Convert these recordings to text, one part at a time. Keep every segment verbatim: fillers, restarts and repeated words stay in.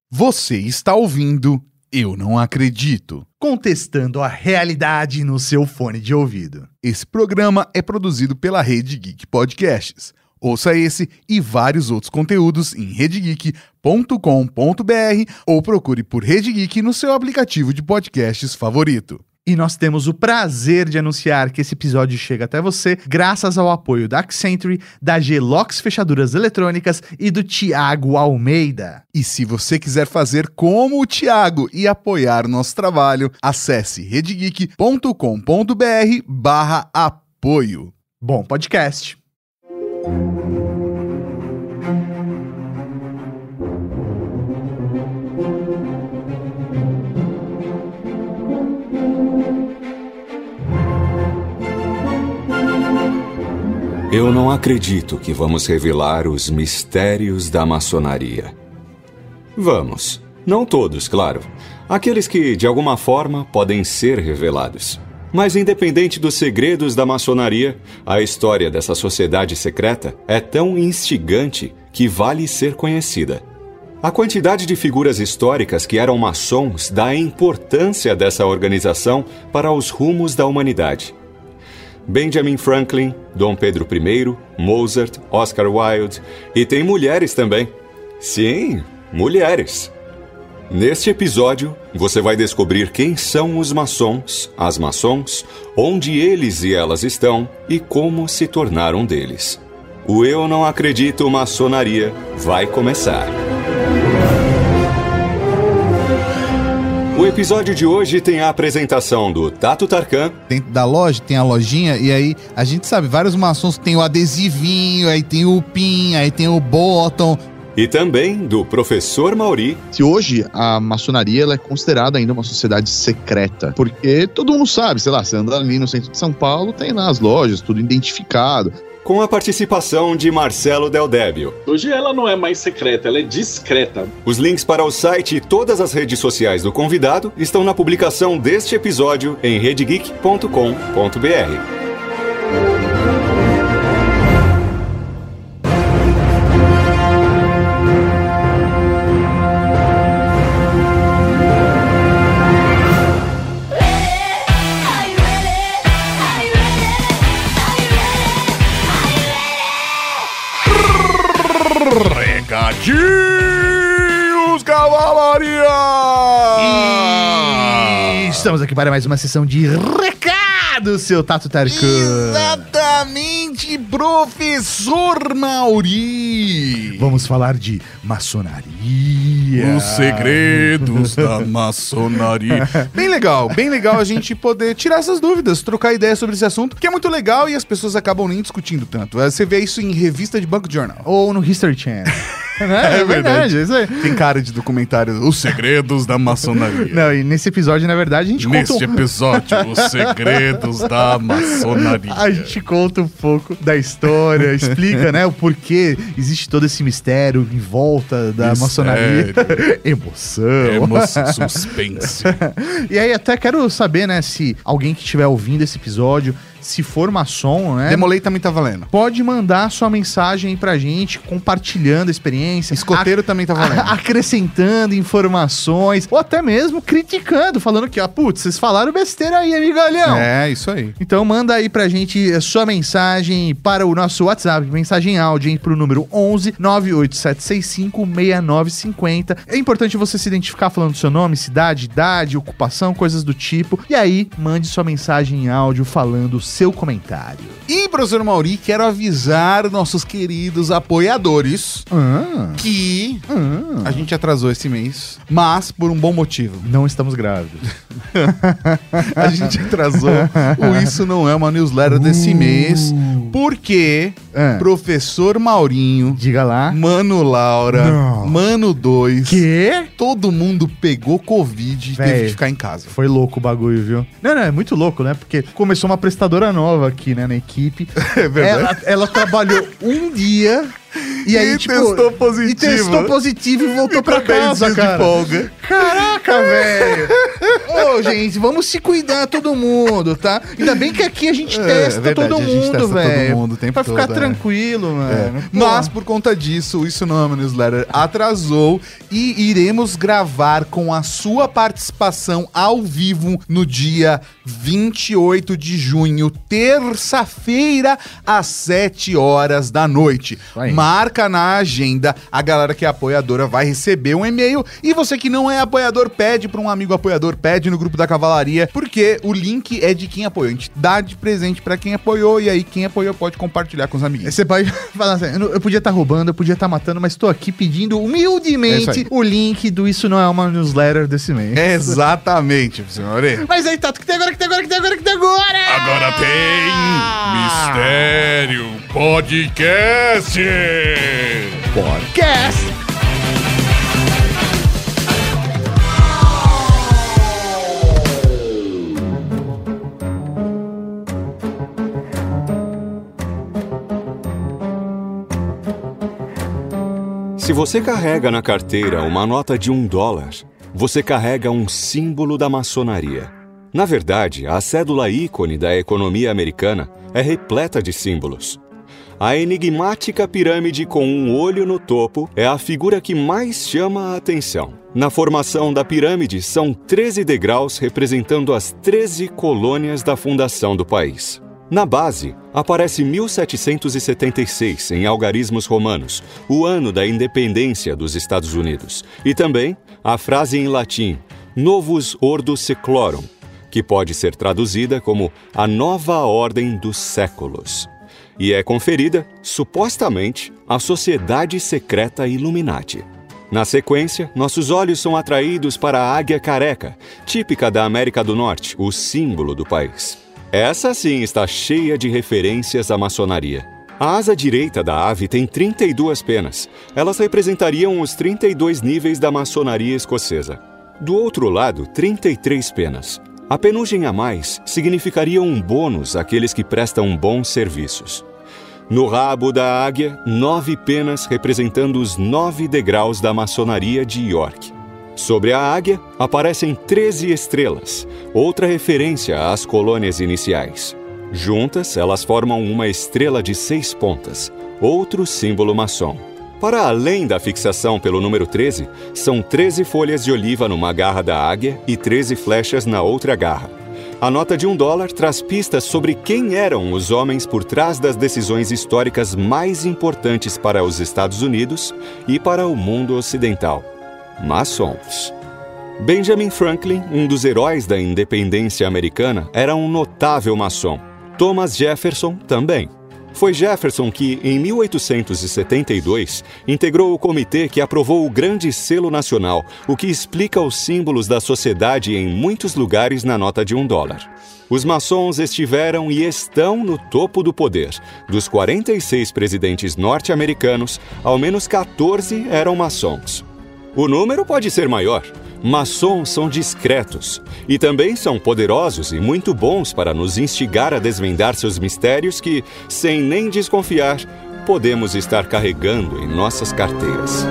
Você está ouvindo Eu Não Acredito, contestando a realidade no seu fone de ouvido. Esse programa é produzido pela Rede Geek Podcasts. Ouça esse e vários outros conteúdos em rede geek ponto com ponto b r ou procure por Rede Geek no seu aplicativo de podcasts favorito. E nós temos o prazer de anunciar que esse episódio chega até você graças ao apoio da Accenture, da Gelox Fechaduras Eletrônicas e do Thiago Almeida. E se você quiser fazer como o Thiago e apoiar nosso trabalho, acesse rede geek ponto com ponto b r barra apoio. Bom podcast. Eu não acredito que vamos revelar os mistérios da maçonaria. Vamos. Não todos, claro. Aqueles que, de alguma forma, podem ser revelados. Mas independente dos segredos da maçonaria, a história dessa sociedade secreta é tão instigante que vale ser conhecida. A quantidade de figuras históricas que eram maçons dá a importância dessa organização para os rumos da humanidade. Benjamin Franklin, Dom Pedro I, Mozart, Oscar Wilde e tem mulheres também. Sim, mulheres. Neste episódio, você vai descobrir quem são os maçons, as maçons, onde eles e elas estão e como se tornaram deles. O Eu Não Acredito Maçonaria vai começar. O episódio de hoje tem a apresentação do Tato Tarkan. Dentro da loja tem a lojinha e aí a gente sabe, vários maçons tem o adesivinho, aí tem o pin, aí tem o bottom. E também do Professor Mauri. Se hoje a maçonaria ela é considerada ainda uma sociedade secreta, porque todo mundo sabe, sei lá, você anda ali no centro de São Paulo, tem lá as lojas, tudo identificado. Com a participação de Marcelo Del Débio. Hoje ela não é mais secreta, ela é discreta. Os links para o site e todas as redes sociais do convidado estão na publicação deste episódio em rede geek ponto com ponto b r. Recadinhos, cavalaria! E estamos aqui para mais uma sessão de recados, seu Tato Tarkan. Exatamente, professor Mauri! Vamos falar de maçonaria. Os segredos da maçonaria. Bem legal, bem legal a gente poder tirar essas dúvidas, trocar ideias sobre esse assunto, que é muito legal e as pessoas acabam nem discutindo tanto. Você vê isso em revista de banco de jornal. Ou no History Channel. É, é verdade, é isso aí. Tem cara de documentário, os segredos da maçonaria. Não, e nesse episódio, na verdade, a gente Neste conta... um... episódio, os segredos da maçonaria. A gente conta um pouco da história, explica, né, o porquê existe todo esse mistério em volta da mistério. Maçonaria. Emoção. Emoção, suspense. E aí, até quero saber, né, se alguém que estiver ouvindo esse episódio, se for maçom, né? Demolei também tá valendo. Pode mandar sua mensagem aí pra gente, compartilhando a experiência. Escoteiro ac- também tá valendo. A- acrescentando informações, ou até mesmo criticando, falando que, ah, putz, vocês falaram besteira aí, amigalhão. É, isso aí. Então manda aí pra gente a sua mensagem para o nosso WhatsApp, mensagem áudio, hein, pro número onze nove oito sete seis cinco seis nove cinco zero. É importante você se identificar falando seu nome, cidade, idade, ocupação, coisas do tipo. E aí, mande sua mensagem em áudio falando seu comentário. E, professor Mauri, quero avisar nossos queridos apoiadores Ah. que Ah. a gente atrasou esse mês, mas por um bom motivo. Não estamos grávidos. A gente atrasou o Isso Não É Uma Newsletter desse mês, porque Ah. professor Maurinho, Diga lá. Mano Laura, Não. Mano dois, Quê? todo mundo pegou Covid e Véi. teve que ficar em casa. Foi louco o bagulho, viu? Não, não, é muito louco, né? Porque começou uma prestadora nova aqui, né, na equipe. É verdade. Ela, ela trabalhou um dia e aí, E tipo... testou positivo. E testou positivo e voltou Ficou pra dez casa, dias de cara. folga. Caraca, velho! Ô, gente, vamos se cuidar todo mundo, tá? Ainda bem que aqui a gente É, testa verdade, todo a gente mundo, testa todo velho. mundo o tempo Pra ficar todo, é. tranquilo, mano. É. Pô. Mas por conta disso, o Isso Não É Uma Newsletter atrasou e iremos gravar com a sua participação ao vivo no dia vinte e oito de junho, terça-feira, às sete horas da noite. Aí. Marca na agenda, a galera que é apoiadora vai receber um e-mail e você que não é apoiador, pede para um amigo apoiador, pede no grupo da Cavalaria, porque o link é de quem apoiou. A gente dá de presente para quem apoiou e aí quem apoiou pode compartilhar com os amiguinhos. Você pode falar assim, eu não- eu podia estar roubando, eu podia estar matando, mas tô aqui pedindo É isso humildemente aí. o link do Isso Não É Uma Newsletter desse mês. Exatamente, senhor. Mas aí tá, o que tem agora, o que tem agora, o que tem agora, o que tem agora? Agora tem Mistério Podcast. Podcast. Se você carrega na carteira uma nota de um dólar, você carrega um símbolo da maçonaria. Na verdade, a cédula ícone da economia americana é repleta de símbolos. A enigmática pirâmide com um olho no topo é a figura que mais chama a atenção. Na formação da pirâmide são treze degraus representando as treze colônias da fundação do país. Na base, aparece mil setecentos e setenta e seis em algarismos romanos, o ano da independência dos Estados Unidos, e também a frase em latim, Novus Ordo Seclorum, que pode ser traduzida como a nova ordem dos séculos. E é conferida, supostamente, à Sociedade Secreta Illuminati. Na sequência, nossos olhos são atraídos para a águia careca, típica da América do Norte, o símbolo do país. Essa sim está cheia de referências à maçonaria. A asa direita da ave tem trinta e duas penas. Elas representariam os trinta e dois níveis da maçonaria escocesa. Do outro lado, trinta e três penas. A penugem a mais significaria um bônus àqueles que prestam bons serviços. No rabo da águia, nove penas representando os nove degraus da maçonaria de York. Sobre a águia, aparecem treze estrelas, outra referência às colônias iniciais. Juntas, elas formam uma estrela de seis pontas, outro símbolo maçom. Para além da fixação pelo número treze, são treze folhas de oliva numa garra da águia e treze flechas na outra garra. A nota de um dólar traz pistas sobre quem eram os homens por trás das decisões históricas mais importantes para os Estados Unidos e para o mundo ocidental. Maçons. Benjamin Franklin, um dos heróis da independência americana, era um notável maçom. Thomas Jefferson também. Foi Jefferson que, em mil oitocentos e setenta e dois, integrou o comitê que aprovou o Grande Selo Nacional, o que explica os símbolos da sociedade em muitos lugares na nota de um dólar. Os maçons estiveram e estão no topo do poder. Dos quarenta e seis presidentes norte-americanos, ao menos quatorze eram maçons. O número pode ser maior. Maçons são discretos e também são poderosos e muito bons para nos instigar a desvendar seus mistérios que, sem nem desconfiar, podemos estar carregando em nossas carteiras.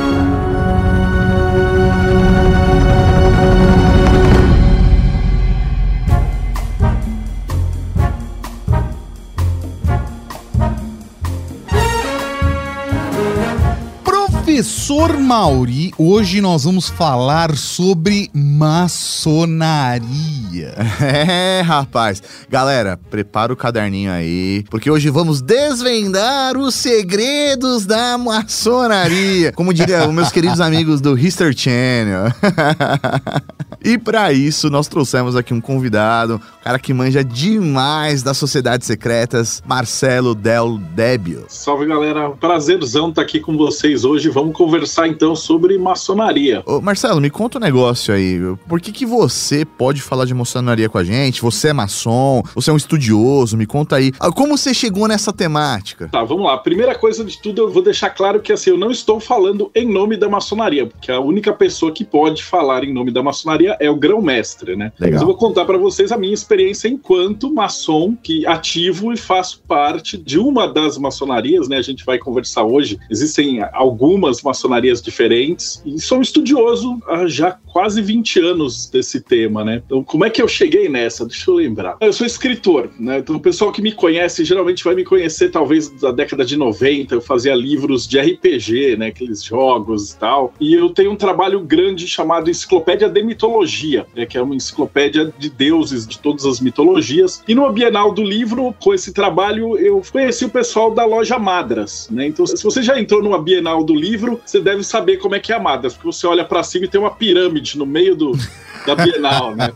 Professor Mauri, hoje nós vamos falar sobre maçonaria. É, rapaz. Galera, prepara o caderninho aí, porque hoje vamos desvendar os segredos da maçonaria. Como diria os meus queridos amigos do History Channel. E pra isso, nós trouxemos aqui um convidado, um cara que manja demais das sociedades secretas, Marcelo Del Débio. Salve, galera. Prazerzão estar aqui com vocês hoje. Vamos conversar, então, sobre maçonaria. Ô, Marcelo, me conta um negócio aí. Por que que você pode falar de maçonaria com a gente? Você é maçom, você é um estudioso, me conta aí. Como você chegou nessa temática? Tá, vamos lá. Primeira coisa de tudo, eu vou deixar claro que, assim, eu não estou falando em nome da maçonaria, porque a única pessoa que pode falar em nome da maçonaria é o grão-mestre, né? Legal. Mas eu vou contar para vocês a minha experiência enquanto maçom, que ativo e faço parte de uma das maçonarias, né? A gente vai conversar hoje. Existem algumas maçonarias diferentes e sou um estudioso há já quase vinte anos desse tema, né? Então, como é que eu cheguei nessa? Deixa eu lembrar. Eu sou escritor, né? Então, o pessoal que me conhece, geralmente vai me conhecer talvez da década de noventa, eu fazia livros de R P G, né? Aqueles jogos e tal. E eu tenho um trabalho grande chamado Enciclopédia de Mitologia, né? Que é uma enciclopédia de deuses de todas as mitologias. E no Bienal do Livro, com esse trabalho, eu conheci o pessoal da loja Madras, né? Então, se você já entrou numa Bienal do Livro, você deve saber como é que é a Madras, porque você olha pra cima e tem uma pirâmide no meio do, da Bienal, né?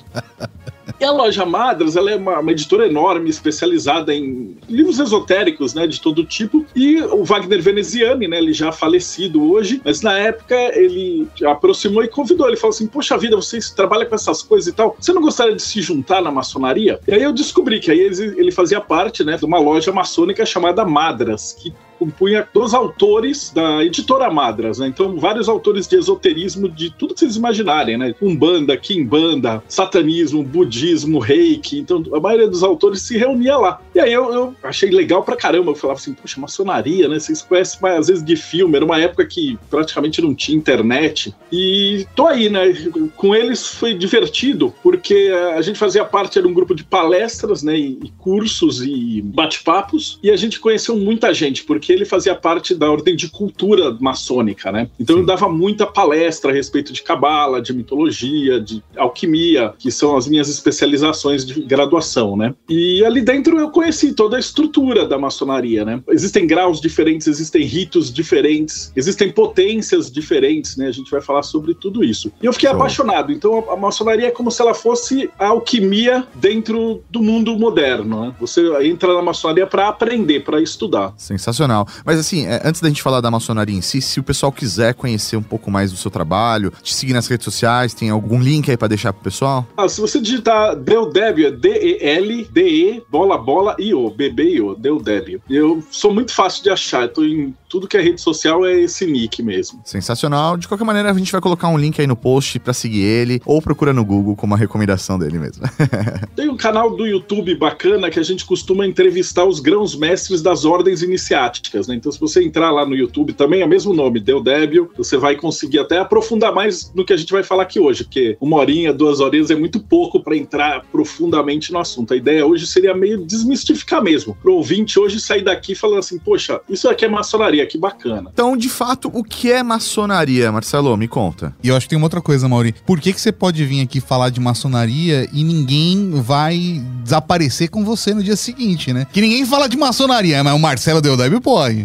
E a loja Madras, ela é uma, uma editora enorme, especializada em livros esotéricos, né, de todo tipo. E o Wagner Veneziani, né, ele já falecido hoje, mas na época ele aproximou e convidou. Ele falou assim, poxa vida, você trabalha com essas coisas e tal, você não gostaria de se juntar na maçonaria? E aí eu descobri que aí ele, ele fazia parte, né, de uma loja maçônica chamada Madras, que compunha dos autores da editora Madras, né? Então, vários autores de esoterismo de tudo que vocês imaginarem, né? Umbanda, Quimbanda, satanismo, budismo, reiki. Então, a maioria dos autores se reunia lá. E aí eu, eu achei legal pra caramba. Eu falava assim, poxa, maçonaria, né? Vocês conhecem, mas, às vezes, de filme. Era uma época que praticamente não tinha internet. E tô aí, né? Com eles foi divertido, porque a gente fazia parte, era um grupo de palestras, né? E, e cursos e bate-papos. E a gente conheceu muita gente, porque ele fazia parte da ordem de cultura maçônica, né? Então Sim. eu dava muita palestra a respeito de cabala, de mitologia, de alquimia, que são as minhas especializações de graduação, né? E ali dentro eu conheci toda a estrutura da maçonaria, né? Existem graus diferentes, existem ritos diferentes, existem potências diferentes, né? A gente vai falar sobre tudo isso. E eu fiquei Show. apaixonado. Então a maçonaria é como se ela fosse a alquimia dentro do mundo moderno, né? Você entra na maçonaria para aprender, para estudar. Sensacional. Mas assim, antes da gente falar da maçonaria em si, se o pessoal quiser conhecer um pouco mais do seu trabalho, te seguir nas redes sociais, tem algum link aí pra deixar pro pessoal? Ah, se você digitar Deldébio, é D E L D E, bola, bola, I O, B B I O, Deldébio. Eu sou muito fácil de achar, eu tô em tudo que é rede social, é esse nick mesmo. Sensacional. De qualquer maneira, a gente vai colocar um link aí no post pra seguir ele, ou procura no Google como a recomendação dele mesmo. Tem um canal do YouTube bacana que a gente costuma entrevistar os grãos-mestres das ordens iniciáticas, né? Então, se você entrar lá no YouTube, também é o mesmo nome, Deldébio, você vai conseguir até aprofundar mais no que a gente vai falar aqui hoje, porque uma horinha, duas horinhas é muito pouco para entrar profundamente no assunto. A ideia hoje seria meio desmistificar mesmo, pro ouvinte hoje sair daqui falando assim, poxa, isso aqui é maçonaria, que bacana. Então, de fato, o que é maçonaria, Marcelo? Me conta. E eu acho que tem uma outra coisa, Mauri. Por que que você pode vir aqui falar de maçonaria e ninguém vai desaparecer com você no dia seguinte, né? Que ninguém fala de maçonaria, mas o Marcelo Deldébio pode.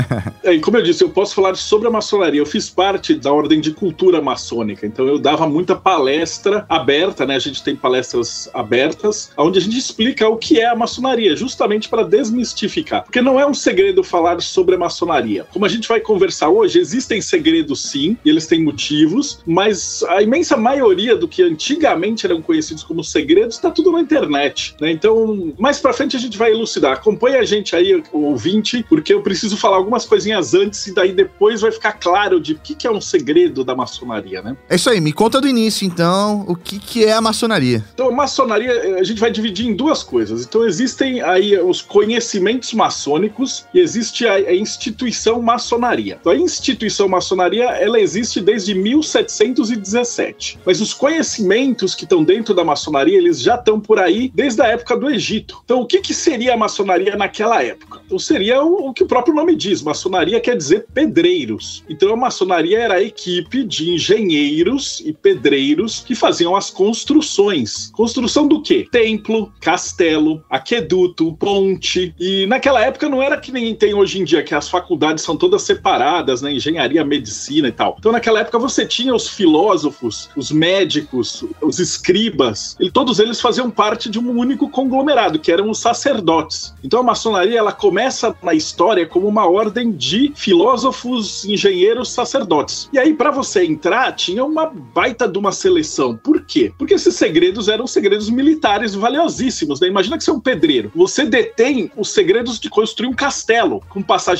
É, e como eu disse, eu posso falar sobre a maçonaria. Eu fiz parte da ordem de cultura maçônica, então eu dava muita palestra aberta, né? A gente tem palestras abertas, onde a gente explica o que é a maçonaria, justamente para desmistificar. Porque não é um segredo falar sobre a maçonaria. Como a gente vai conversar hoje, existem segredos sim, e eles têm motivos, mas a imensa maioria do que antigamente eram conhecidos como segredos está tudo na internet, né? Então, mais pra frente a gente vai elucidar. Acompanhe a gente aí, o ouvinte, porque eu preciso falar algumas coisinhas antes e daí depois vai ficar claro de o que, que é um segredo da maçonaria, né? É isso aí, me conta do início então, o que, que é a maçonaria? Então, a maçonaria a gente vai dividir em duas coisas. Então, existem aí os conhecimentos maçônicos e existe a, a instituição maçonaria. Então, a instituição maçonaria, ela existe desde mil setecentos e dezessete. Mas os conhecimentos que estão dentro da maçonaria, eles já estão por aí desde a época do Egito. Então, o que, que seria a maçonaria naquela época? Então, seria o, o que o próprio nome diz. Maçonaria quer dizer pedreiros. Então, a maçonaria era a equipe de engenheiros e pedreiros que faziam as construções. Construção do quê? Templo, castelo, aqueduto, ponte. E naquela época não era que nem tem hoje em dia, que as faculdades são todas separadas, né? Engenharia, medicina e tal. Então, naquela época você tinha os filósofos, os médicos, os escribas, e todos eles faziam parte de um único conglomerado, que eram os sacerdotes. Então, a maçonaria, ela começa na história como uma ordem de filósofos, engenheiros, sacerdotes. E aí, para você entrar, tinha uma baita de uma seleção. Por quê? Porque esses segredos eram segredos militares valiosíssimos, né? Imagina que você é um pedreiro. Você detém os segredos de construir um castelo, com passagens secretas,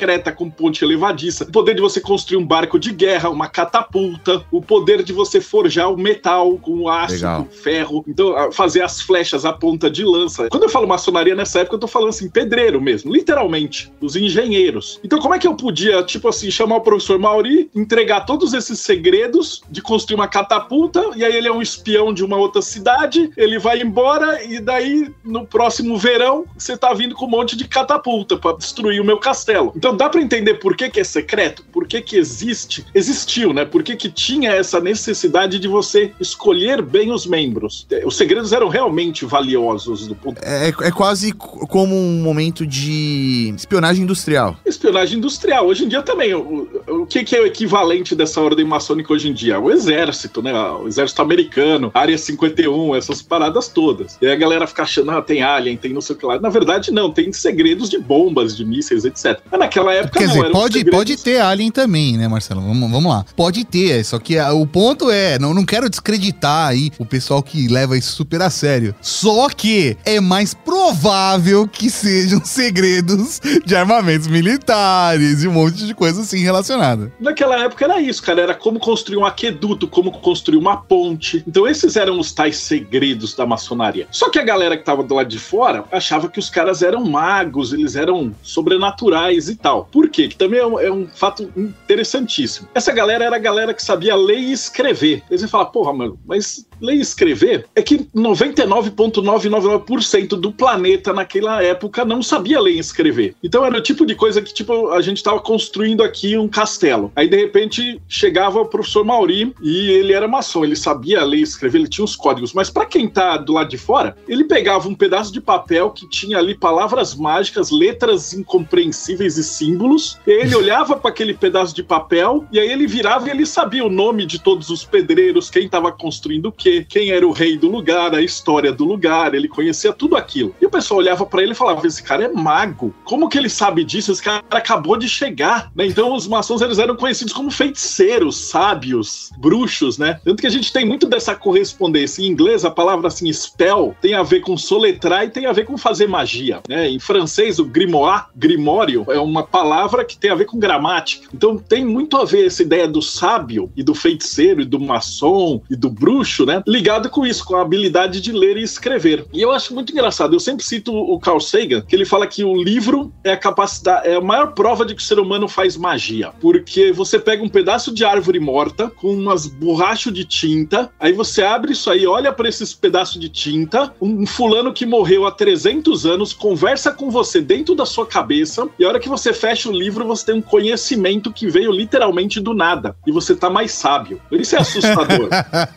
secreta com ponte elevadiça, o poder de você construir um barco de guerra, uma catapulta, o poder de você forjar o metal com o aço, Legal. com o ferro, então fazer as flechas à ponta de lança. Quando eu falo maçonaria nessa época, eu tô falando assim, pedreiro mesmo, literalmente, os engenheiros. Então como é que eu podia, tipo assim, chamar o professor Mauri, entregar todos esses segredos de construir uma catapulta, e aí ele é um espião de uma outra cidade, ele vai embora, e daí, no próximo verão, você tá vindo com um monte de catapulta pra destruir o meu castelo. Então dá pra entender por que que é secreto, por que que existe, existiu, né? Por que que tinha essa necessidade de você escolher bem os membros. Os segredos eram realmente valiosos do ponto. É, é quase como um momento de espionagem industrial. Espionagem industrial. Hoje em dia também. O, o que, que é o equivalente dessa ordem maçônica hoje em dia? O exército, né? O exército americano, Área cinquenta e um, essas paradas todas. E aí a galera fica achando, ah, tem alien, tem não sei o que lá. Na verdade, não. Tem segredos de bombas, de mísseis, etcétera. Mas naquela época Quer não. dizer, pode, segredos... pode ter alien também, né, Marcelo? Vamos, vamos lá. Pode ter, só que a, o ponto é, não, não quero desacreditar aí o pessoal que leva isso super a sério. Só que é mais provável que sejam segredos de armamentos militares e um monte de coisa assim relacionada. Naquela época era isso, cara. Era como construir um aqueduto, como construir uma ponte. Então esses eram os tais segredos da maçonaria. Só que a galera que tava do lado de fora achava que os caras eram magos, eles eram sobrenaturais e tal. Por quê? Que também é um, é um fato interessantíssimo. Essa galera era a galera que sabia ler e escrever. Eles iam falar, porra, mano, mas ler e escrever é que noventa e nove vírgula novecentos e noventa e nove por cento do planeta naquela época não sabia ler e escrever. Então era o tipo de coisa que, tipo, a gente tava construindo aqui um castelo. Aí, de repente, chegava o professor Mauri e ele era maçom, ele sabia ler e escrever, ele tinha os códigos. Mas pra quem tá do lado de fora, ele pegava um pedaço de papel que tinha ali palavras mágicas, letras incompreensíveis e símbolos, e ele olhava para aquele pedaço de papel e aí ele virava e ele sabia o nome de todos os pedreiros, quem tava construindo o quê, quem era o rei do lugar, a história do lugar, ele conhecia tudo aquilo. E o pessoal olhava pra ele e falava, esse cara é mago, como que ele sabe disso? Esse cara acabou de chegar, né? Então os maçons, eles eram conhecidos como feiticeiros, sábios, bruxos, né? Tanto que a gente tem muito dessa correspondência. Em inglês, a palavra assim, spell, tem a ver com soletrar e tem a ver com fazer magia, né? Em francês, o grimoire, grimório, é uma palavra que tem a ver com gramática. Então tem muito a ver essa ideia do sábio e do feiticeiro e do maçom e do bruxo, né? Ligado com isso, com a habilidade de ler e escrever. E eu acho muito engraçado, eu sempre cito o Carl Sagan, que ele fala que o livro é a capacidade, é a maior prova de que o ser humano faz magia, porque você pega um pedaço de árvore morta com umas borrachas de tinta, aí você abre isso aí, olha para esses pedaços de tinta, um fulano que morreu há trezentos anos conversa com você dentro da sua cabeça, e a hora que você fecha o livro, você tem um conhecimento que veio literalmente do nada, e você tá mais sábio. Isso é assustador.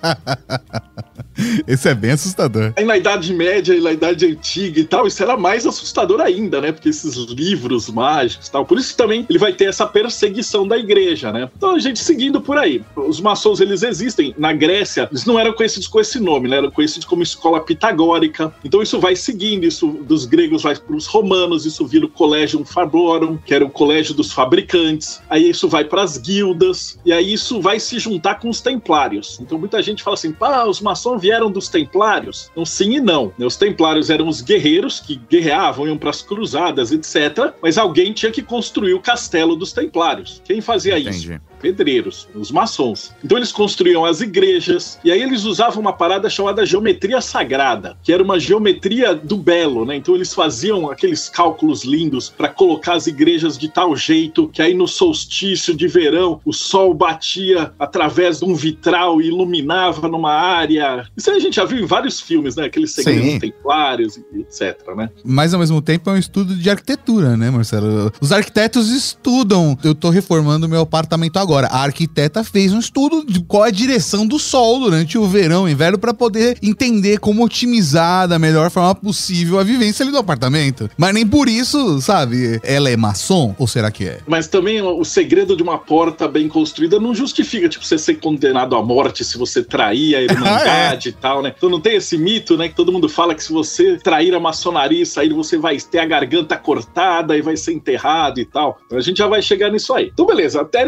Esse é bem assustador. Aí na Idade Média e na Idade Antiga e tal, isso era mais assustador ainda, né? Porque esses livros mágicos e tal. Por isso que também ele vai ter essa perseguição da igreja, né? Então a gente seguindo por aí. Os maçons, eles existem. Na Grécia, eles não eram conhecidos com esse nome, né? Eram conhecidos como escola pitagórica. Então isso vai seguindo, isso dos gregos vai para os romanos, isso vira o Collegium Fabrorum, que era o colégio dos fabricantes. Aí isso vai para as guildas, e aí isso vai se juntar com os templários. Então muita gente fala assim, pá, os maçons vieram dos templários? Então sim e não. Os templários eram os guerreiros que guerreavam, iam para as cruzadas, etcétera. Mas alguém tinha que construir o castelo dos templários. Quem fazia Entendi. isso? Pedreiros, os maçons. Então eles construíam as igrejas, e aí eles usavam uma parada chamada geometria sagrada, que era uma geometria do belo, né? Então eles faziam aqueles cálculos lindos para colocar as igrejas de tal jeito, que aí no solstício de verão, o sol batia através de um vitral e iluminava numa área. Isso aí a gente já viu em vários filmes, né? Aqueles segredos Sim. templários, etcétera, né? Mas ao mesmo tempo é um estudo de arquitetura, né, Marcelo? Os arquitetos estudam. Eu tô reformando meu apartamento agora. A arquiteta fez um estudo de qual é a direção do sol durante o verão e inverno para poder entender como otimizar da melhor forma possível a vivência ali do apartamento. Mas nem por isso, sabe, ela é maçom? Ou será que é? Mas também o segredo de uma porta bem construída não justifica, tipo, você ser condenado à morte se você trair a irmandade e tal, né? Então não tem esse mito, né, que todo mundo fala que se você trair a maçonaria e sair, você vai ter a garganta cortada e vai ser enterrado e tal. Então a gente já vai chegar nisso aí. Então beleza, até nesse momento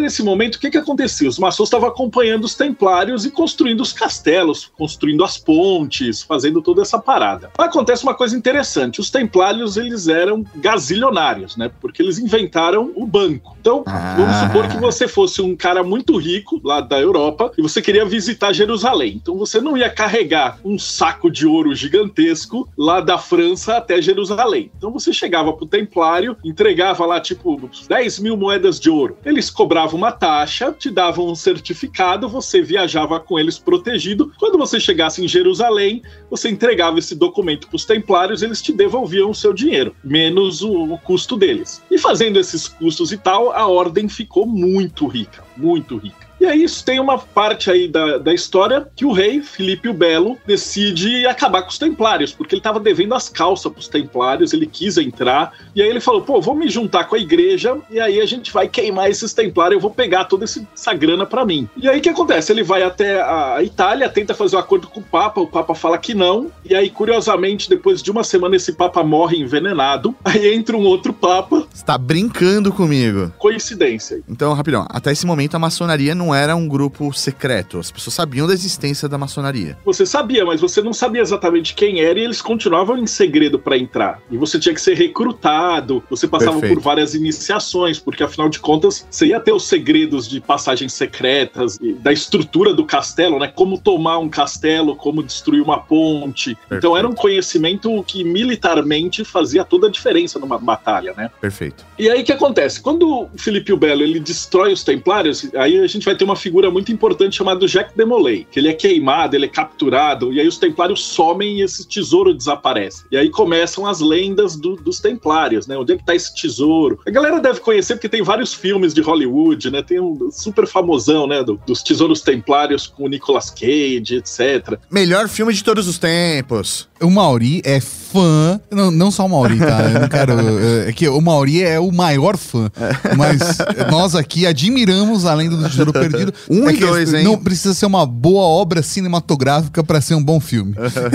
momento, o que que acontecia? Os maçons estavam acompanhando os templários e construindo os castelos, construindo as pontes, fazendo toda essa parada. Mas acontece uma coisa interessante, os templários, eles eram gazilionários, né? Porque eles inventaram o banco. Então, Ah. vamos supor que você fosse um cara muito rico, lá da Europa, e você queria visitar Jerusalém. Então, você não ia carregar um saco de ouro gigantesco lá da França até Jerusalém. Então, você chegava pro templário, entregava lá, tipo, dez mil moedas de ouro. Eles cobravam uma taxa, te davam um certificado, você viajava com eles protegido. Quando você chegasse em Jerusalém, você entregava esse documento pros templários, eles te devolviam o seu dinheiro, menos o, o custo deles. E fazendo esses custos e tal, a ordem ficou muito rica, muito rica. E aí isso tem uma parte aí da, da história que o rei, Filipe o Belo, decide acabar com os templários, porque ele estava devendo as calças para os templários, ele quis entrar, e aí ele falou, pô, vou me juntar com a igreja, e aí a gente vai queimar esses templários, eu vou pegar toda esse, essa grana para mim. E aí o que acontece? Ele vai até a Itália, tenta fazer um acordo com o Papa, o Papa fala que não, e aí curiosamente, depois de uma semana esse Papa morre envenenado, aí entra um outro Papa. Você tá brincando comigo. Coincidência. Então, rapidão, até esse momento a maçonaria não era um grupo secreto, as pessoas sabiam da existência da maçonaria. Você sabia, mas você não sabia exatamente quem era e eles continuavam em segredo para entrar. E você tinha que ser recrutado, você passava Perfeito. por várias iniciações, porque afinal de contas você ia ter os segredos de passagens secretas, e da estrutura do castelo, né? Como tomar um castelo, como destruir uma ponte. Perfeito. Então era um conhecimento que militarmente fazia toda a diferença numa batalha, né? Perfeito. E aí o que acontece? Quando o Filipe o Belo ele destrói os templários, aí a gente vai ter uma figura muito importante chamada Jacques de Molay, que ele é queimado, ele é capturado, e aí os templários somem e esse tesouro desaparece. E aí começam as lendas do, dos templários, né? Onde é que tá esse tesouro? A galera deve conhecer porque tem vários filmes de Hollywood, né? Tem um super famosão, né? Do, dos tesouros templários com o Nicolas Cage, etcétera. Melhor filme de todos os tempos. O Mauri é fã, não, não só o Mauri, tá? Eu não quero. É que o Mauri é o maior fã, mas nós aqui admiramos a lenda do Tesouro Perdido. Um é e que dois, hein? Não precisa ser uma boa obra cinematográfica pra ser um bom filme.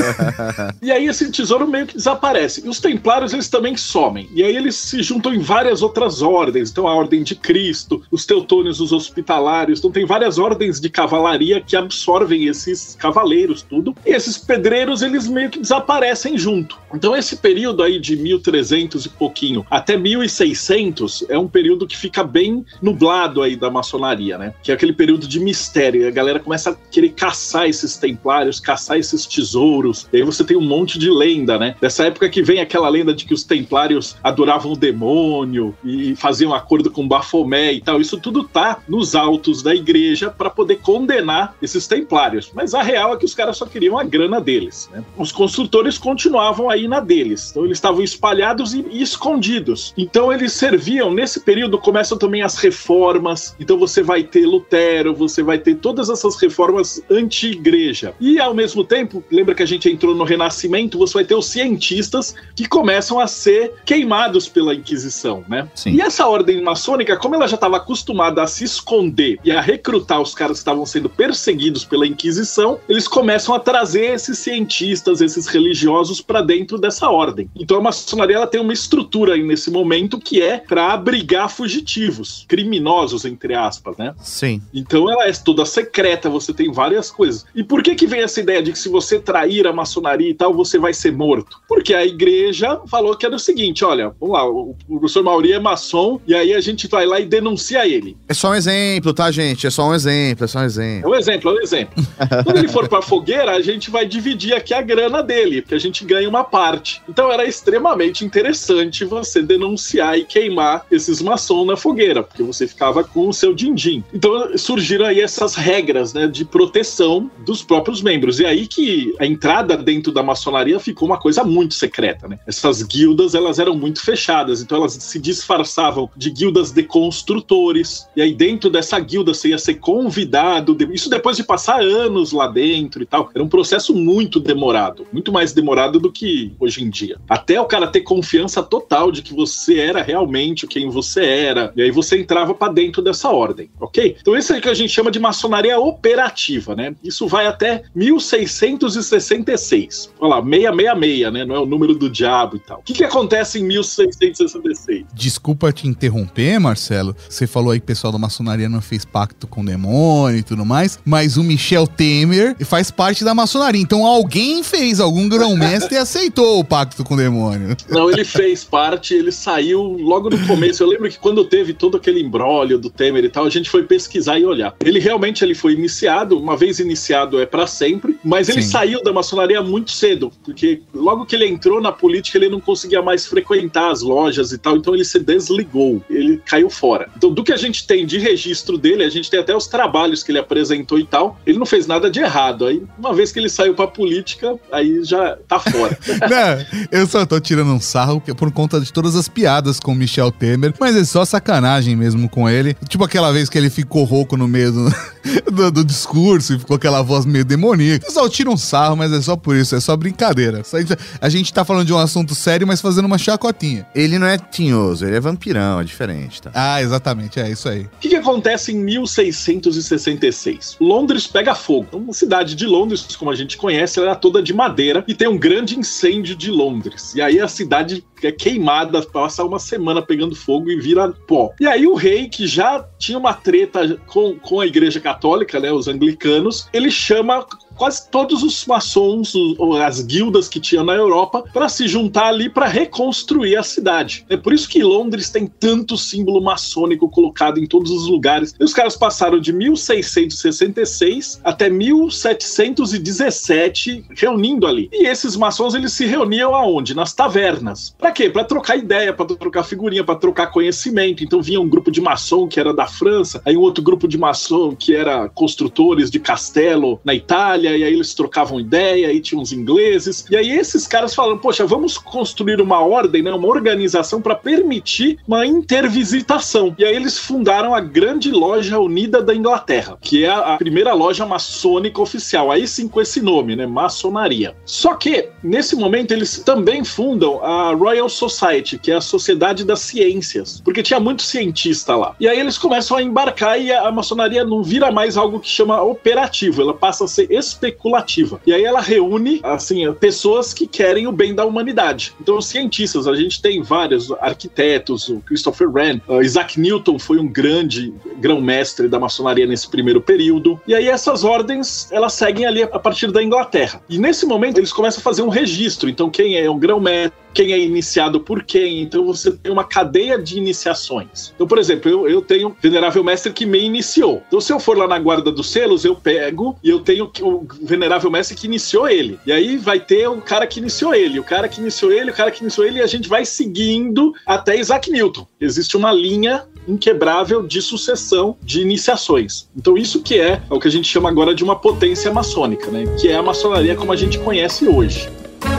E aí esse tesouro meio que desaparece. E os templários, eles também somem. E aí eles se juntam em várias outras ordens. Então a Ordem de Cristo, os teutônios, os hospitalários. Então tem várias ordens de cavalaria que absorvem esses cavaleiros, tudo. E esses pedreiros, eles meio que desaparecem junto. Então esse período aí de mil e trezentos e pouquinho até mil e seiscentos é um período que fica bem nublado aí da maçonaria, né? Que é aquele período de mistério. E a galera começa a querer caçar esses templários, caçar esses tesouros. E aí você tem um monte de lenda, né? Dessa época que vem aquela lenda de que os templários adoravam o demônio e faziam acordo com Bafomé e tal. Isso tudo tá nos autos da igreja para poder condenar esses templários. Mas a real é que os caras só queriam a grana deles, né? Os construtores continuavam aí na deles. Então eles estavam espalhados e, e escondidos. Então eles serviam, nesse período começam também as reformas. Então você vai ter Lutero, você vai ter todas essas reformas anti-igreja. E ao mesmo tempo, lembra que a gente entrou no Renascimento, você vai ter os cientistas que começam a ser queimados pela Inquisição, né? Sim. E essa ordem maçônica, como ela já estava acostumada a se esconder e a recrutar os caras que estavam sendo perseguidos pela Inquisição, eles começam a trazer esses cientistas, esses religiosos para dentro dessa ordem. Então a maçonaria ela tem uma estrutura aí nesse momento que é para abrigar fugitivos, criminosos, entre aspas, né? Sim. Então ela é toda secreta, você tem várias coisas. E por que que vem essa ideia de que se você trair a maçonaria e tal, você vai ser morto? Porque a igreja falou que era o seguinte, olha, vamos lá, o professor Mauri é maçom, e aí a gente vai lá e denuncia ele. É só um exemplo, tá, gente? É só um exemplo, é só um É exemplo. um exemplo, é um exemplo. Quando ele for pra fogueira, a gente vai dividir aqui a grana dele, porque a gente ganha uma parte. Então era extremamente interessante você denunciar e queimar esses maçons na fogueira, porque você ficava com o seu din-din. Então surgiram aí essas regras, né, de proteção dos próprios membros. E aí que a entrada dentro da maçonaria ficou uma coisa muito secreta, né? Essas guildas, elas eram muito fechadas, então elas se disfarçavam de guildas de construtores, e aí dentro dessa guilda você ia ser convidado, isso depois de passar anos lá dentro e tal. Era um processo muito demorado, muito mais demorado do que hoje, hoje em dia. Até o cara ter confiança total de que você era realmente quem você era, e aí você entrava para dentro dessa ordem, ok? Então isso é o que a gente chama de maçonaria operativa, né? Isso vai até mil seiscentos e sessenta e seis. Olha lá, seiscentos e sessenta e seis, né? Não é o número do diabo e tal. O que que acontece em mil seiscentos e sessenta e seis? Desculpa te interromper, Marcelo. Você falou aí que o pessoal da maçonaria não fez pacto com o demônio e tudo mais, mas o Michel Temer faz parte da maçonaria. Então alguém fez, algum grão-mestre e aceitou o pacto com o demônio. Não, ele fez parte, ele saiu logo no começo. Eu lembro que quando teve todo aquele imbróglio do Temer e tal, a gente foi pesquisar e olhar. Ele realmente ele foi iniciado, uma vez iniciado é pra sempre, mas ele Sim. saiu da maçonaria muito cedo, porque logo que ele entrou na política, ele não conseguia mais frequentar as lojas e tal, então ele se desligou, ele caiu fora. Então, do que a gente tem de registro dele, a gente tem até os trabalhos que ele apresentou e tal, ele não fez nada de errado. Aí, uma vez que ele saiu pra política, aí já tá fora. Não, eu só tô tirando um sarro por conta de todas as piadas com o Michel Temer, mas é só sacanagem mesmo com ele. Tipo aquela vez que ele ficou rouco no meio do, do, do discurso e ficou aquela voz meio demoníaca. Eu só tiro um sarro, mas é só por isso, é só brincadeira. Só, a gente tá falando de um assunto sério, mas fazendo uma chacotinha. Ele não é tinhoso, ele é vampirão, é diferente, tá? Ah, exatamente, é isso aí. O que, que acontece em mil seiscentos e sessenta e seis? Londres pega fogo. Uma cidade de Londres, como a gente conhece, ela era toda de madeira e tem um grande incêndio de Londres. E aí a cidade é queimada, passa uma semana pegando fogo e vira pó. E aí o rei, que já tinha uma treta com, com a Igreja Católica, né, os anglicanos, ele chama quase todos os maçons, as guildas que tinham na Europa, para se juntar ali para reconstruir a cidade. É por isso que Londres tem tanto símbolo maçônico colocado em todos os lugares. E os caras passaram de mil seiscentos e sessenta e seis até mil setecentos e dezessete reunindo ali. E esses maçons, eles se reuniam aonde? Nas tavernas. Para quê? Para trocar ideia, para trocar figurinha, para trocar conhecimento. Então vinha um grupo de maçom que era da França, aí um outro grupo de maçom que era construtores de castelo na Itália, e aí eles trocavam ideia, aí tinha uns ingleses, e aí esses caras falaram, poxa, vamos construir uma ordem, né, uma organização para permitir uma intervisitação. E aí eles fundaram a Grande Loja Unida da Inglaterra, que é a primeira loja maçônica oficial, aí sim com esse nome, né, maçonaria. Só que, nesse momento, eles também fundam a Royal Society, que é a Sociedade das Ciências, porque tinha muito cientista lá. E aí eles começam a embarcar e a maçonaria não vira mais algo que chama operativo, ela passa a ser especulativa. E aí ela reúne, assim, pessoas que querem o bem da humanidade. Então, os cientistas, a gente tem vários arquitetos, o Christopher Wren, uh, Isaac Newton foi um grande grão-mestre da maçonaria nesse primeiro período. E aí essas ordens, elas seguem ali a partir da Inglaterra. E nesse momento, eles começam a fazer um registro. Então, quem é um grão-mestre, quem é iniciado por quem, então você tem uma cadeia de iniciações. Então, por exemplo, eu, eu tenho um venerável mestre que me iniciou. Então, se eu for lá na guarda dos selos, eu pego e eu tenho o venerável mestre que iniciou ele. E aí vai ter o cara que iniciou ele, o cara que iniciou ele, o cara que iniciou ele, e a gente vai seguindo até Isaac Newton. Existe uma linha inquebrável de sucessão de iniciações. Então, isso que é, é o que a gente chama agora de uma potência maçônica, né? Que é a maçonaria como a gente conhece hoje.